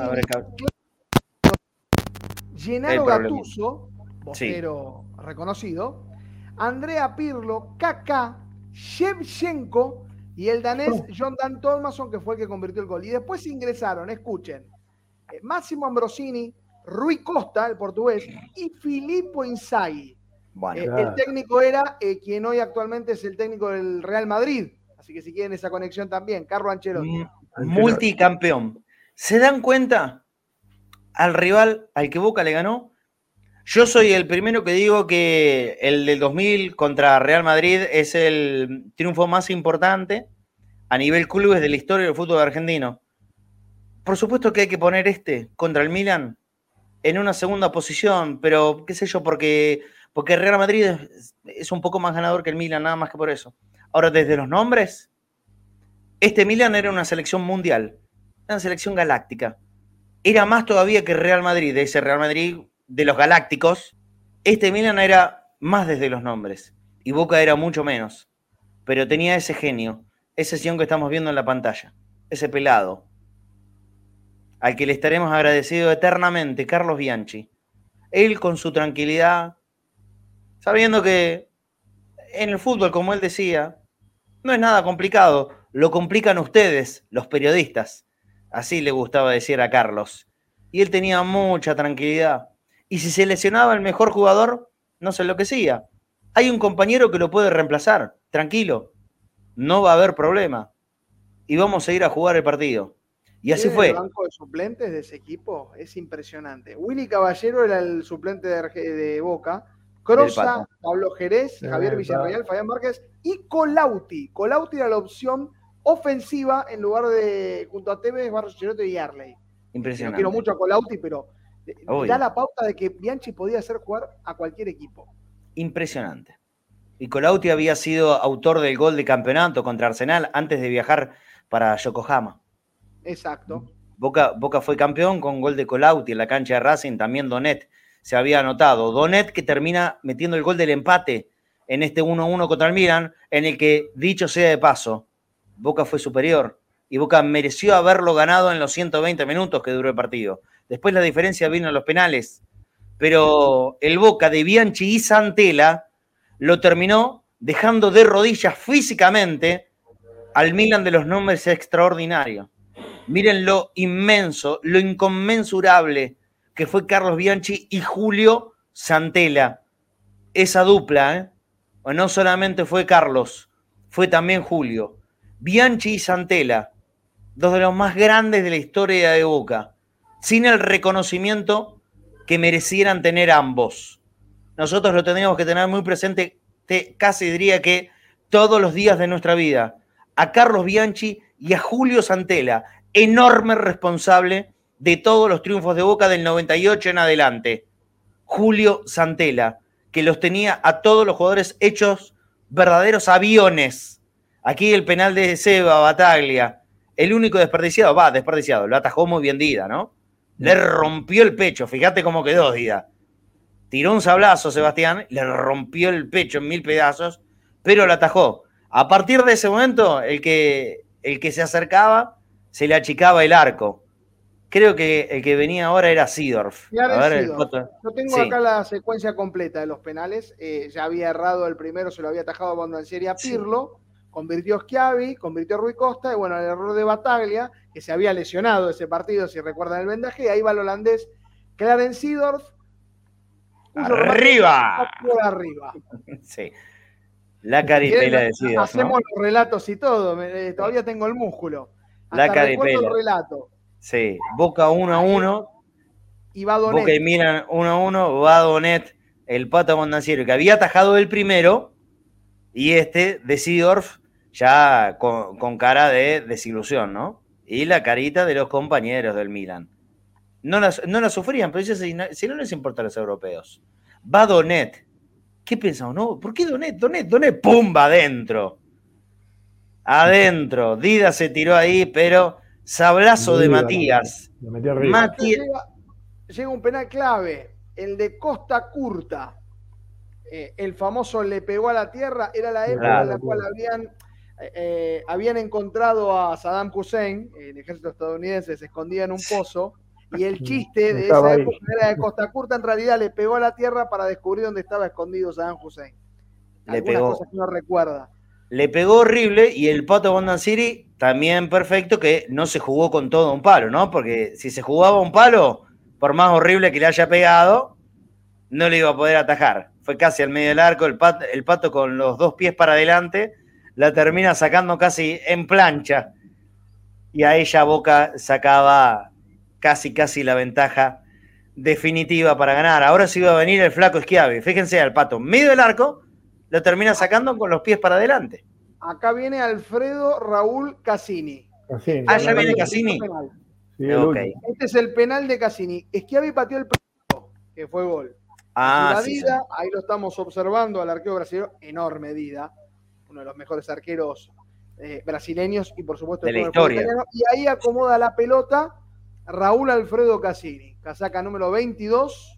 Gennaro Gattuso, bostero reconocido, Andrea Pirlo, Kaká, Shevchenko y el danés John Dan Tolmason, que fue el que convirtió el gol. Y después ingresaron, escuchen, Máximo Ambrosini, Rui Costa, el portugués, y Filippo Inzaghi. Bueno, El técnico era quien hoy actualmente es el técnico del Real Madrid. Así que si quieren esa conexión también, Carlo Ancelotti. Multicampeón. ¿Se dan cuenta al rival al que Boca le ganó? Yo soy el primero que digo que el del 2000 contra Real Madrid es el triunfo más importante a nivel clubes de la historia del fútbol argentino. Por supuesto que hay que poner este contra el Milan en una segunda posición, pero qué sé yo, porque Real Madrid es un poco más ganador que el Milan, nada más que por eso. Ahora, desde los nombres, este Milan era una selección mundial, una selección galáctica. Era más todavía que Real Madrid, de ese Real Madrid de los galácticos. Este Milan era más desde los nombres, y Boca era mucho menos, pero tenía ese genio, ese Sion que estamos viendo en la pantalla, ese pelado, al que le estaremos agradecidos eternamente, Carlos Bianchi. Él con su tranquilidad, sabiendo que en el fútbol, como él decía, no es nada complicado, lo complican ustedes, los periodistas. Así le gustaba decir a Carlos. Y él tenía mucha tranquilidad. Y si se lesionaba el mejor jugador, no se enloquecía. Hay un compañero que lo puede reemplazar, tranquilo, no va a haber problema. Y vamos a ir a jugar el partido. Y así fue. El banco de suplentes de ese equipo es impresionante. Willy Caballero era el suplente de Boca. Crosa, Pablo Jerez, Javier Villarreal, Fabián Márquez y Colauti. Colauti era la opción ofensiva en lugar de, junto a Tevez, Barros Cherote y Arley. Impresionante. Yo quiero mucho a Colauti, pero da la pauta de que Bianchi podía hacer jugar a cualquier equipo. Impresionante. Y Colauti había sido autor del gol de campeonato contra Arsenal antes de viajar para Yokohama. Exacto. Boca fue campeón con gol de Colauti en la cancha de Racing, también Donet se había anotado. Donet que termina metiendo el gol del empate en este 1-1 contra el Milan, en el que, dicho sea de paso, Boca fue superior y Boca mereció haberlo ganado en los 120 minutos que duró el partido. Después la diferencia vino en los penales, pero el Boca de Bianchi y Santella lo terminó dejando de rodillas físicamente al Milan de los nombres extraordinarios. Miren lo inmenso, lo inconmensurable que fue Carlos Bianchi y Julio Santella. Esa dupla, no solamente fue Carlos, fue también Julio. Bianchi y Santella, dos de los más grandes de la historia de Boca, sin el reconocimiento que merecieran tener ambos. Nosotros lo tendríamos que tener muy presente, casi diría que todos los días de nuestra vida. A Carlos Bianchi y a Julio Santella, enorme responsable de todos los triunfos de Boca del 98 en adelante. Julio Santella, que los tenía a todos los jugadores hechos verdaderos aviones. Aquí el penal de Seba Bataglia, el único desperdiciado, lo atajó muy bien Dida, ¿no? Le rompió el pecho, fíjate cómo quedó Dida. Tiró un sablazo Sebastián, le rompió el pecho en 1000 pedazos, pero lo atajó. A partir de ese momento, el que se acercaba, se le achicaba el arco. Creo que el que venía ahora era Seedorf. Yo tengo acá la secuencia completa de los penales. Ya había errado el primero, se lo había atajado a Bondancieri a Pirlo. Sí. Convirtió Schiavi, convirtió Rui Costa. Y bueno, el error de Bataglia, que se había lesionado ese partido, si recuerdan el vendaje. Y ahí va el holandés Clarence Seedorf. ¡Arriba! Arriba. Sí. La caripela de Seedorf. Hacemos los relatos y todo. Todavía tengo el músculo. Hasta la caripela. El relato. Sí, Boca 1-1. Y va Donet. Boca y Milan 1-1. Va Donet, el Pato Bondancieri, que había atajado el primero. Y de Seedorf, ya con cara de desilusión, ¿no? Y la carita de los compañeros del Milan. No la sufrían, pero si no les importa a los europeos. Va Donet. ¿Qué pensamos? No, ¿por qué Donet? ¡Pum! Va adentro. Adentro. Dida se tiró ahí, pero sablazo de Matías. Llega un penal clave, el de Costa Curta. El famoso le pegó a la tierra, era la época en la cual habían encontrado a Saddam Hussein, el ejército estadounidense se escondía en un pozo, y el chiste de esa época era de Costa Curta, en realidad le pegó a la tierra para descubrir dónde estaba escondido Saddam Hussein. Algunas cosas que no recuerda. Le pegó horrible, y el Pato Bondancieri también perfecto, que no se jugó con todo un palo, ¿no? Porque si se jugaba un palo, por más horrible que le haya pegado, no le iba a poder atajar. Fue casi al medio del arco, el Pato con los 2 pies para adelante, la termina sacando casi en plancha. Y a ella Boca sacaba casi la ventaja definitiva para ganar. Ahora sí iba a venir el flaco Schiavi. Fíjense, al Pato, medio del arco, lo termina sacando con los pies para adelante. Acá viene Alfredo Raúl Cassini. Ya viene Cassini. Sí, Okay. Este es el penal de Cassini. Schiavi pateó el primero, que fue gol. Sí. Ahí lo estamos observando al arquero brasileño, enorme Dida, uno de los mejores arqueros brasileños y por supuesto de la historia. Y ahí acomoda la pelota Raúl Alfredo Cassini, casaca número 22,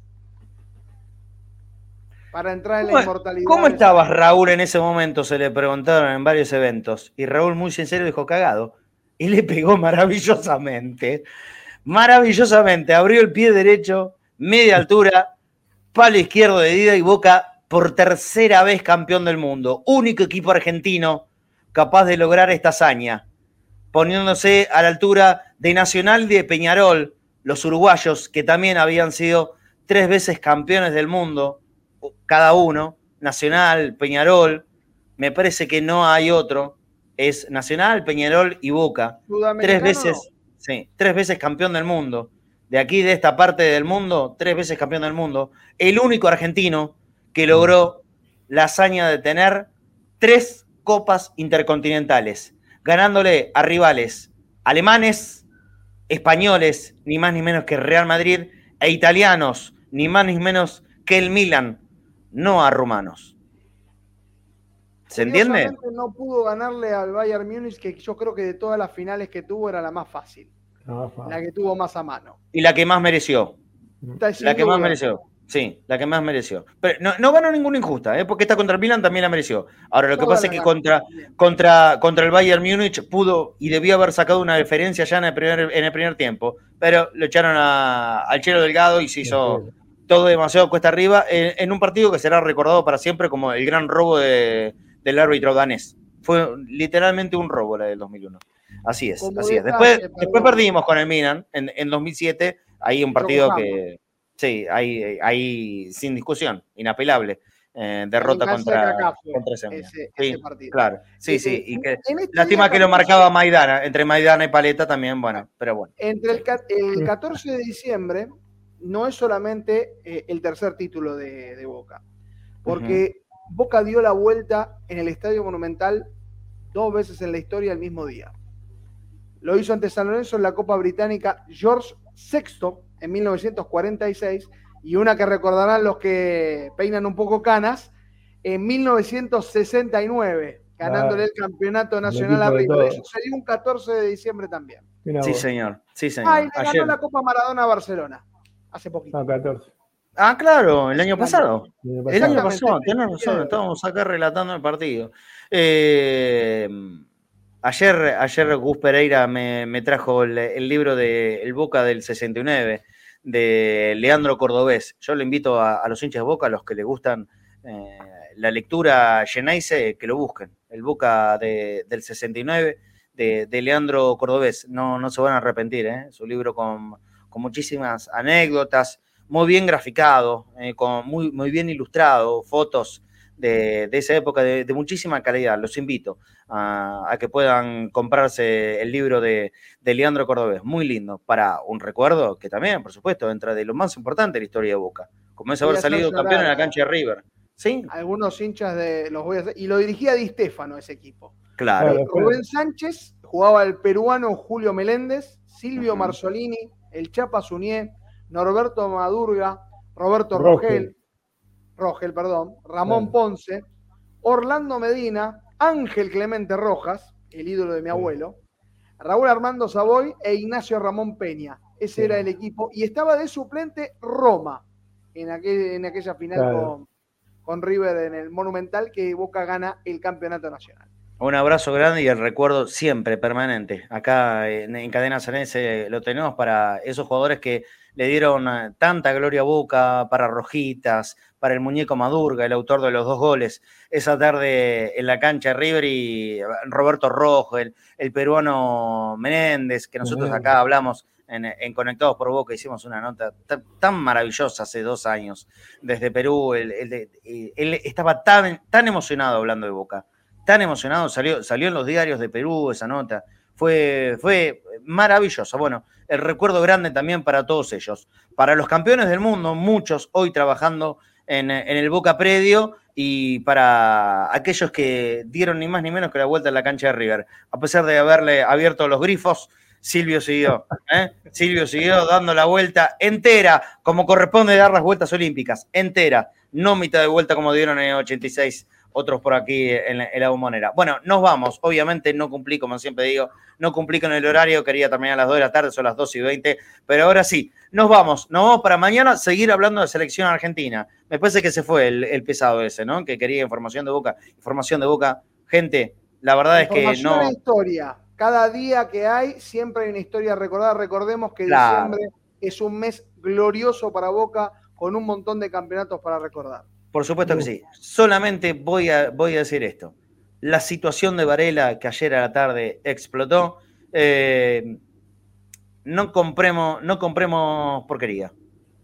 para entrar en la inmortalidad. ¿Cómo estabas, Raúl, en ese momento? Se le preguntaron en varios eventos. Y Raúl, muy sincero, dijo cagado. Y le pegó maravillosamente. Maravillosamente. Abrió el pie derecho, media altura, palo izquierdo de Dida y Boca por tercera vez campeón del mundo. Único equipo argentino capaz de lograr esta hazaña, poniéndose a la altura de Nacional y de Peñarol, los uruguayos que también habían sido 3 veces campeones del mundo, cada uno, Nacional, Peñarol, me parece que no hay otro, es Nacional, Peñarol y Boca. 3 veces campeón del mundo. De aquí, de esta parte del mundo, 3 veces campeón del mundo. El único argentino que logró la hazaña de tener 3 copas intercontinentales, ganándole a rivales alemanes, españoles, ni más ni menos que Real Madrid, e italianos, ni más ni menos que el Milan, no a rumanos. ¿Se entiende? No pudo ganarle al Bayern Múnich, que yo creo que de todas las finales que tuvo era la más fácil. La que tuvo más a mano. Y la que más mereció. La que más mereció. Sí, la que más mereció. Pero no ganó ninguna injusta, porque esta contra el Milan también la mereció. Ahora, lo que pasa es que contra el Bayern Múnich pudo y debió haber sacado una diferencia ya en el primer tiempo, pero lo echaron al Chelo Delgado y se hizo todo demasiado cuesta arriba en un partido que será recordado para siempre como el gran robo del árbitro danés. Fue literalmente un robo la del 2001. Así es. Después perdimos con el Milan en 2007, ahí un partido que... Sí, ahí sin discusión, inapelable. Derrota contra Semilla. Ese partido. Claro, sí. Y que, lástima que lo marcaba Maidana, entre Maidana y Paletta también, bueno, pero bueno. Entre el 14 de diciembre no es solamente el tercer título de Boca, porque Boca dio la vuelta en el Estadio Monumental 2 veces en la historia el mismo día. Lo hizo ante San Lorenzo en la Copa Británica George VI en 1946 y una que recordarán los que peinan un poco canas, en 1969, ganándole el campeonato nacional a River. Eso sería un 14 de diciembre también. Sí, señor. Y le ganó la Copa Maradona a Barcelona, hace poquito. 14. Claro, el año pasado. El año pasado, tenés razón, estábamos acá relatando el partido. Ayer Gus Pereira me trajo el libro de El Boca del 69, de Leandro Cordobés. Yo le invito a los hinchas de Boca, a los que les gustan la lectura Geneise, que lo busquen. El Boca del 69 de Leandro Cordobés. No se van a arrepentir, su libro con muchísimas anécdotas, muy bien graficado, muy bien ilustrado, fotos de esa época de muchísima calidad. Los invito a que puedan comprarse el libro de Leandro Cordobés. Muy lindo, para un recuerdo que también, por supuesto, entra de lo más importante de la historia de Boca, como es haber salido campeón en la cancha de River. ¿Sí? Algunos hinchas los voy a hacer, y lo dirigía Di Stéfano ese equipo. Claro. Rubén Sánchez, jugaba el peruano Julio Meléndez, Silvio Marzolini, el Chapa Zunié, Norberto Madurga, Roberto Rogel, Ramón Ponce, Orlando Medina, Ángel Clemente Rojas, el ídolo de mi abuelo, Raúl Armando Savoy e Ignacio Ramón Peña. Ese era el equipo. Y estaba de suplente Roma en aquella final con River en el Monumental, que Boca gana el campeonato nacional. Un abrazo grande y el recuerdo siempre permanente. Acá en Cadena Ceneice lo tenemos para esos jugadores que le dieron tanta gloria a Boca, para Rojitas, para el muñeco Madurga, el autor de los 2 goles, esa tarde en la cancha de River, y Roberto Rojo, el peruano Menéndez, que nosotros acá hablamos en Conectados por Boca hicimos una nota tan maravillosa hace 2 años desde Perú. Él estaba tan emocionado hablando de Boca, tan emocionado, salió en los diarios de Perú esa nota. Fue maravillosa. Bueno, el recuerdo grande también para todos ellos. Para los campeones del mundo, muchos hoy trabajando en el Boca Predio, y para aquellos que dieron ni más ni menos que la vuelta en la cancha de River. A pesar de haberle abierto los grifos, Silvio siguió dando la vuelta entera, como corresponde dar las vueltas olímpicas, entera, no mitad de vuelta como dieron en el 86 otros por aquí en la Bombonera. Bueno, nos vamos. Obviamente no cumplí, como siempre digo, no cumplí con el horario, quería terminar a las 2 de la tarde, son las 2:20, pero ahora sí, nos vamos para mañana seguir hablando de selección argentina. Me parece que se fue el pesado ese, ¿no? Que quería información de Boca. Información de Boca, gente, la verdad es que no... historia. Cada día que hay, siempre hay una historia a recordar. Recordemos que Claro. diciembre es un mes glorioso para Boca, con un montón de campeonatos para recordar. Por supuesto que sí. Solamente voy a decir esto. La situación de Varela, que ayer a la tarde explotó, no compremos porquería.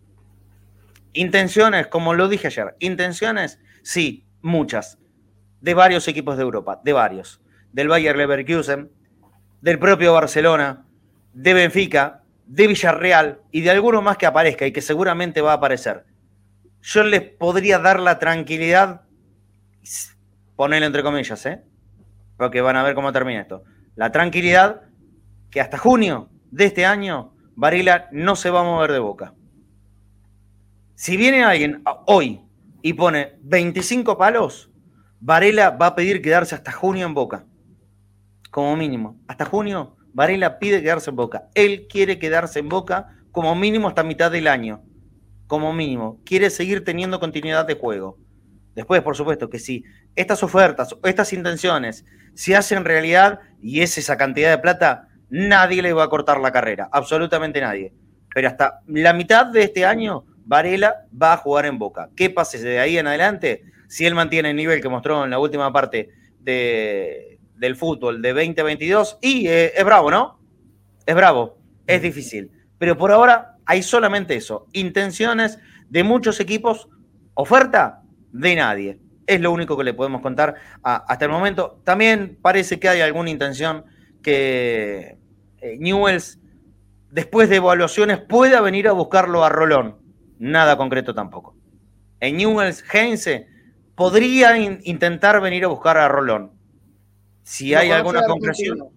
Intenciones, como lo dije ayer, intenciones, sí, muchas. De varios equipos de Europa, de varios. Del Bayer Leverkusen, del propio Barcelona, de Benfica, de Villarreal y de alguno más que aparezca y que seguramente va a aparecer. Yo les podría dar la tranquilidad, ponelo entre comillas, porque van a ver cómo termina esto. La tranquilidad que hasta junio de este año Varela no se va a mover de Boca. Si viene alguien hoy y pone 25 palos, Varela va a pedir quedarse hasta junio en Boca. Como mínimo. Hasta junio, Varela pide quedarse en Boca. Él quiere quedarse en Boca como mínimo hasta mitad del año. Como mínimo. Quiere seguir teniendo continuidad de juego. Después, por supuesto, que si estas ofertas, estas intenciones se hacen realidad y es esa cantidad de plata, nadie le va a cortar la carrera. Absolutamente nadie. Pero hasta la mitad de este año, Varela va a jugar en Boca. ¿Qué pase de ahí en adelante? Si él mantiene el nivel que mostró en la última parte del fútbol de 2022, y es bravo, ¿no? Es bravo, es difícil. Pero por ahora hay solamente eso. Intenciones de muchos equipos, oferta de nadie. Es lo único que le podemos contar hasta el momento. También parece que hay alguna intención que Newell's, después de evaluaciones, pueda venir a buscarlo a Rolón. Nada concreto tampoco. En Newell's, Heinze podría intentar venir a buscar a Rolón. Si hay alguna concreción.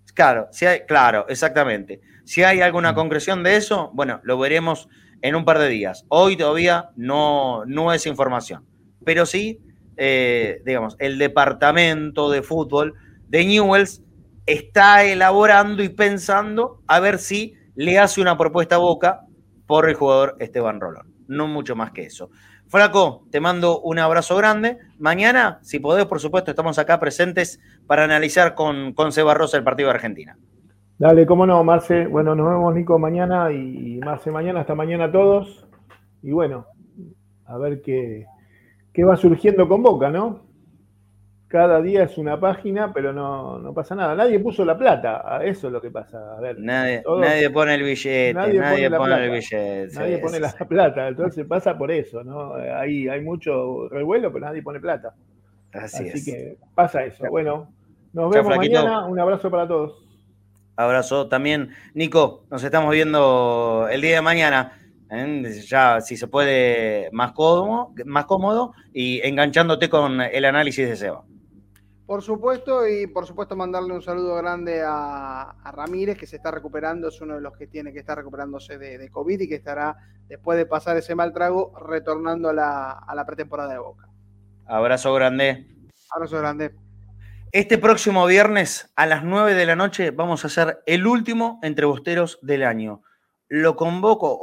Claro, exactamente. Si hay alguna concreción de eso, bueno, lo veremos en un par de días. Hoy todavía no es información. Pero sí, digamos, el departamento de fútbol de Newell's está elaborando y pensando a ver si le hace una propuesta a Boca por el jugador Esteban Rolón. No mucho más que eso. Flaco, te mando un abrazo grande. Mañana, si podés, por supuesto, estamos acá presentes para analizar con Seba Rosa el partido de Argentina. Dale, cómo no, Marce. Bueno, nos vemos, Nico, mañana y Marce mañana. Hasta mañana a todos. Y bueno, a ver qué va surgiendo con Boca, ¿no? Cada día es una página, pero no pasa nada. Nadie puso la plata. Eso es lo que pasa. A ver, nadie pone el billete. Nadie pone el billete. Nadie pone la plata. Entonces pasa por eso, ¿no? Hay mucho revuelo, pero nadie pone plata. Así que pasa eso. Bueno, nos vemos mañana. Un abrazo para todos. Abrazo también. Nico, nos estamos viendo el día de mañana. Ya, si se puede, más cómodo y enganchándote con el análisis de Seba. Por supuesto, y por supuesto mandarle un saludo grande a Ramírez, que se está recuperando, es uno de los que tiene que estar recuperándose de COVID y que estará, después de pasar ese mal trago, retornando a la pretemporada de Boca. Abrazo grande. Abrazo grande. Este próximo viernes a las 9 de la noche vamos a hacer el último Entrebosteros del año. Los convoco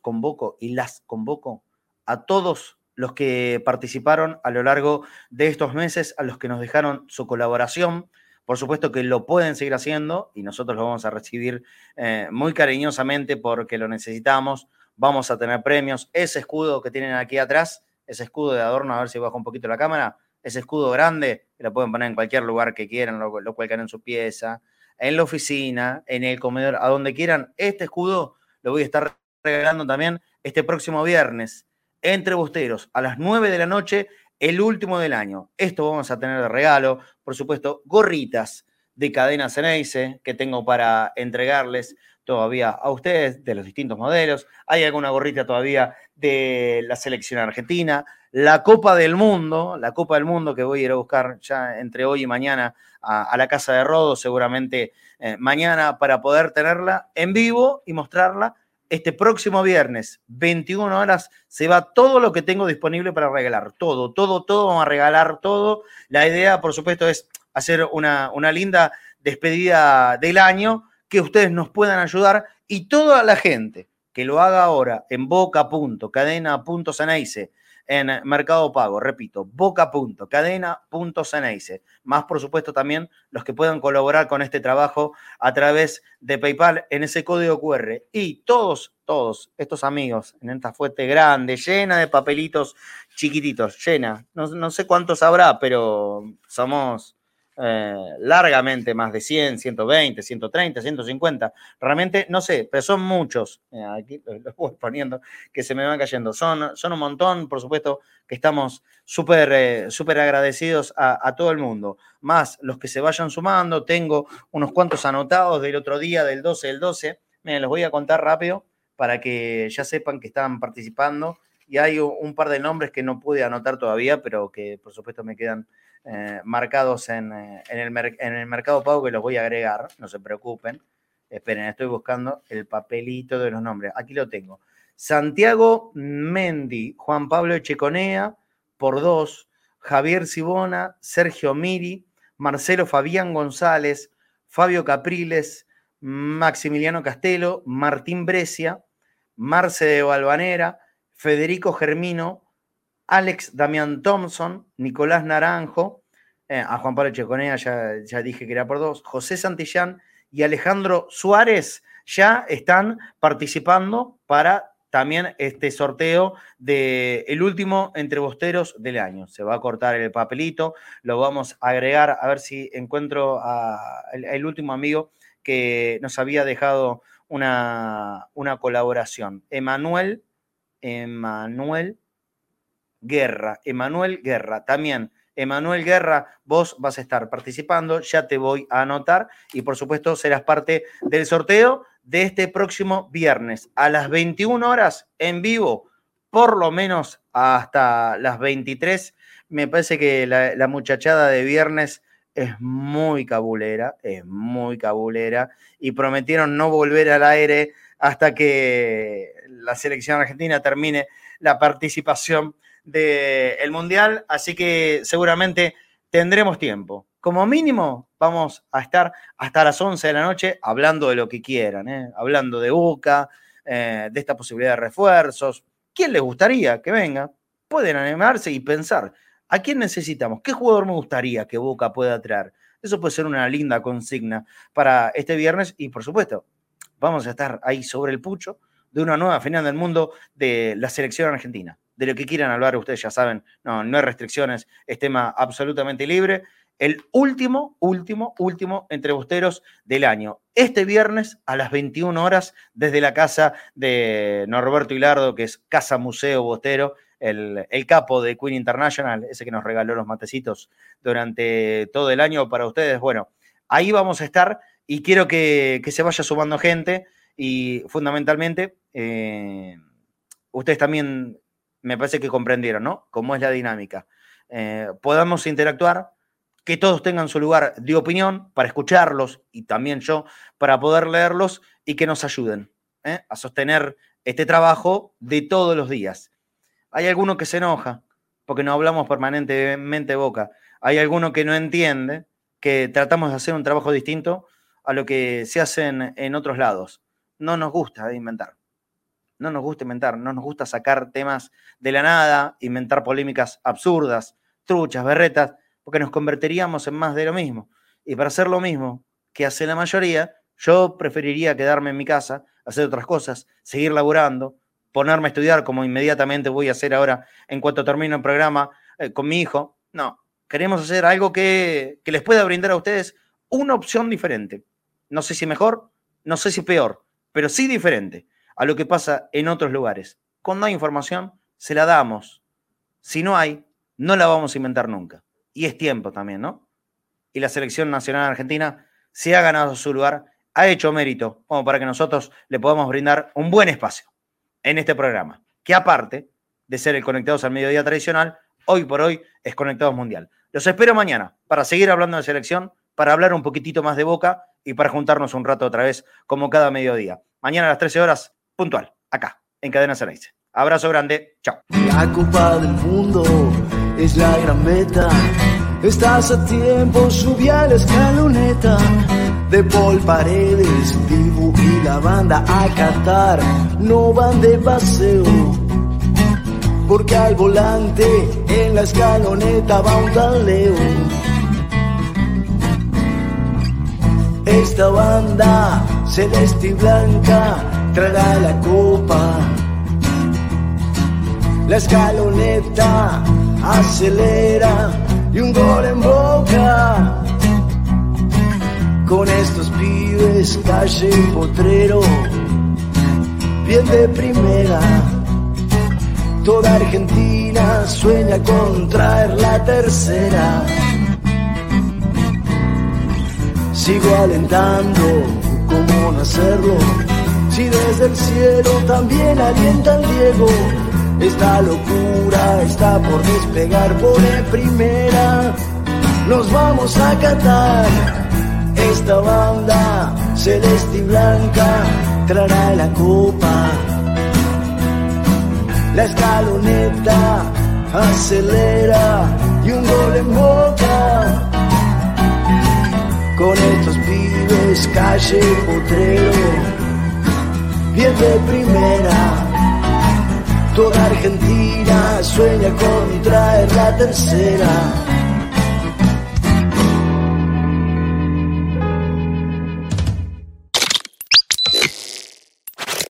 y las convoco a todos los que participaron a lo largo de estos meses, a los que nos dejaron su colaboración. Por supuesto que lo pueden seguir haciendo y nosotros lo vamos a recibir muy cariñosamente porque lo necesitamos. Vamos a tener premios. Ese escudo que tienen aquí atrás, ese escudo de adorno, a ver si bajo un poquito la cámara, ese escudo grande, que lo pueden poner en cualquier lugar que quieran, lo cuelgan en su pieza, en la oficina, en el comedor, a donde quieran. Este escudo lo voy a estar regalando también este próximo viernes, entre Busteros, a las 9 de la noche, el último del año. Esto vamos a tener de regalo, por supuesto, gorritas de Cadena Ceneice que tengo para entregarles todavía a ustedes de los distintos modelos. Hay alguna gorrita todavía de la selección argentina, la Copa del Mundo que voy a ir a buscar ya entre hoy y mañana a la Casa de Rodo, seguramente mañana, para poder tenerla en vivo y mostrarla. Este próximo viernes, 21 horas, se va todo lo que tengo disponible para regalar. Todo, vamos a regalar todo. La idea, por supuesto, es hacer una linda despedida del año, que ustedes nos puedan ayudar y toda la gente que lo haga ahora en boca.cadena.ceneice, en Mercado Pago, repito, boca.cadena.ceneice, más por supuesto también los que puedan colaborar con este trabajo a través de PayPal en ese código QR. Y todos estos amigos en esta fuente grande, llena de papelitos chiquititos, llena, no sé cuántos habrá, pero somos largamente más de 100, 120, 130, 150, realmente no sé, pero son muchos. Aquí los voy poniendo que se me van cayendo, son un montón, por supuesto que estamos súper agradecidos a todo el mundo, más los que se vayan sumando. Tengo unos cuantos anotados del otro día, del 12 del 12, miren, los voy a contar rápido para que ya sepan que están participando, y hay un par de nombres que no pude anotar todavía, pero que por supuesto me quedan marcados en el Mercado Pago, que los voy a agregar, no se preocupen. Esperen, estoy buscando el papelito de los nombres. Aquí lo tengo. Santiago Mendi, Juan Pablo Echeconea, por 2, Javier Sibona, Sergio Miri, Marcelo Fabián González, Fabio Capriles, Maximiliano Castelo, Martín Brescia, Marce de Valvanera, Federico Germino, Alex Damián Thompson, Nicolás Naranjo, a Juan Pablo Echeconea ya dije que era por 2, José Santillán y Alejandro Suárez ya están participando para también este sorteo del último Entre Busteros del año. Se va a cortar el papelito, lo vamos a agregar, a ver si encuentro el último amigo que nos había dejado una colaboración. Emanuel Guerra, también. Emanuel Guerra, vos vas a estar participando, ya te voy a anotar y por supuesto serás parte del sorteo de este próximo viernes a las 21 horas en vivo, por lo menos hasta las 23. Me parece que la muchachada de viernes es muy cabulera y prometieron no volver al aire hasta que la selección argentina termine la participación del Mundial, así que seguramente tendremos tiempo. Como mínimo vamos a estar hasta las 11 de la noche hablando de lo que quieran, hablando de Boca, de esta posibilidad de refuerzos. ¿Quién les gustaría que venga? Pueden animarse y pensar, ¿a quién necesitamos? ¿Qué jugador me gustaría que Boca pueda traer? Eso puede ser una linda consigna para este viernes y, por supuesto, vamos a estar ahí sobre el pucho de una nueva final del mundo de la selección argentina. De lo que quieran hablar, ustedes ya saben, no hay restricciones, es tema absolutamente libre. El último Entre Busteros del año. Este viernes a las 21 horas desde la casa de Norberto Hilardo, que es Casa Museo Bostero, el capo de Queen International, ese que nos regaló los matecitos durante todo el año para ustedes. Bueno, ahí vamos a estar y quiero que se vaya sumando gente y fundamentalmente ustedes también me parece que comprendieron, ¿no? Cómo es la dinámica. Podamos interactuar, que todos tengan su lugar de opinión para escucharlos y también yo para poder leerlos y que nos ayuden a sostener este trabajo de todos los días. Hay alguno que se enoja porque no hablamos permanentemente Boca. Hay alguno que no entiende que tratamos de hacer un trabajo distinto a lo que se hace en otros lados. No nos gusta inventar. No nos gusta sacar temas de la nada, inventar polémicas absurdas, truchas, berretas, porque nos convertiríamos en más de lo mismo. Y para hacer lo mismo que hace la mayoría, yo preferiría quedarme en mi casa, hacer otras cosas, seguir laburando, ponerme a estudiar como inmediatamente voy a hacer ahora en cuanto termino el programa con mi hijo. No, queremos hacer algo que les pueda brindar a ustedes una opción diferente. no sé si mejor, no sé si peor, pero sí diferente a lo que pasa en otros lugares. Cuando hay información, se la damos. Si no hay, no la vamos a inventar nunca. Y es tiempo también, ¿no? Y la selección nacional argentina se ha ganado su lugar, ha hecho mérito como para que nosotros le podamos brindar un buen espacio en este programa, que aparte de ser el Conectados al Mediodía tradicional, hoy por hoy es Conectados Mundial. Los espero mañana para seguir hablando de selección, para hablar un poquitito más de Boca y para juntarnos un rato otra vez como cada mediodía. Mañana a las 13 horas, puntual, acá, en Cadena Ceneice. Abrazo grande, chao. La Copa del Mundo es la gran meta. Estás a tiempo, subí a la escaloneta. De Paul Paredes, Dibu y la banda a Qatar no van de paseo, porque al volante en la escaloneta va un tal Leo. Esta banda celeste y blanca traerá la copa. La escaloneta acelera y un gol en Boca. Con estos pibes, Calle y Potrero, bien de primera. Toda Argentina sueña con traer la tercera. Sigo alentando, ¿cómo no hacerlo? Si desde el cielo también alienta el Diego. Esta locura está por despegar, pone primera. Nos vamos a Qatar. Esta banda celeste y blanca traerá la copa. La escaloneta acelera y un gol en Boca. Con estos pibes, Calle y Potrero, bien de primera. Toda Argentina sueña con traer la tercera.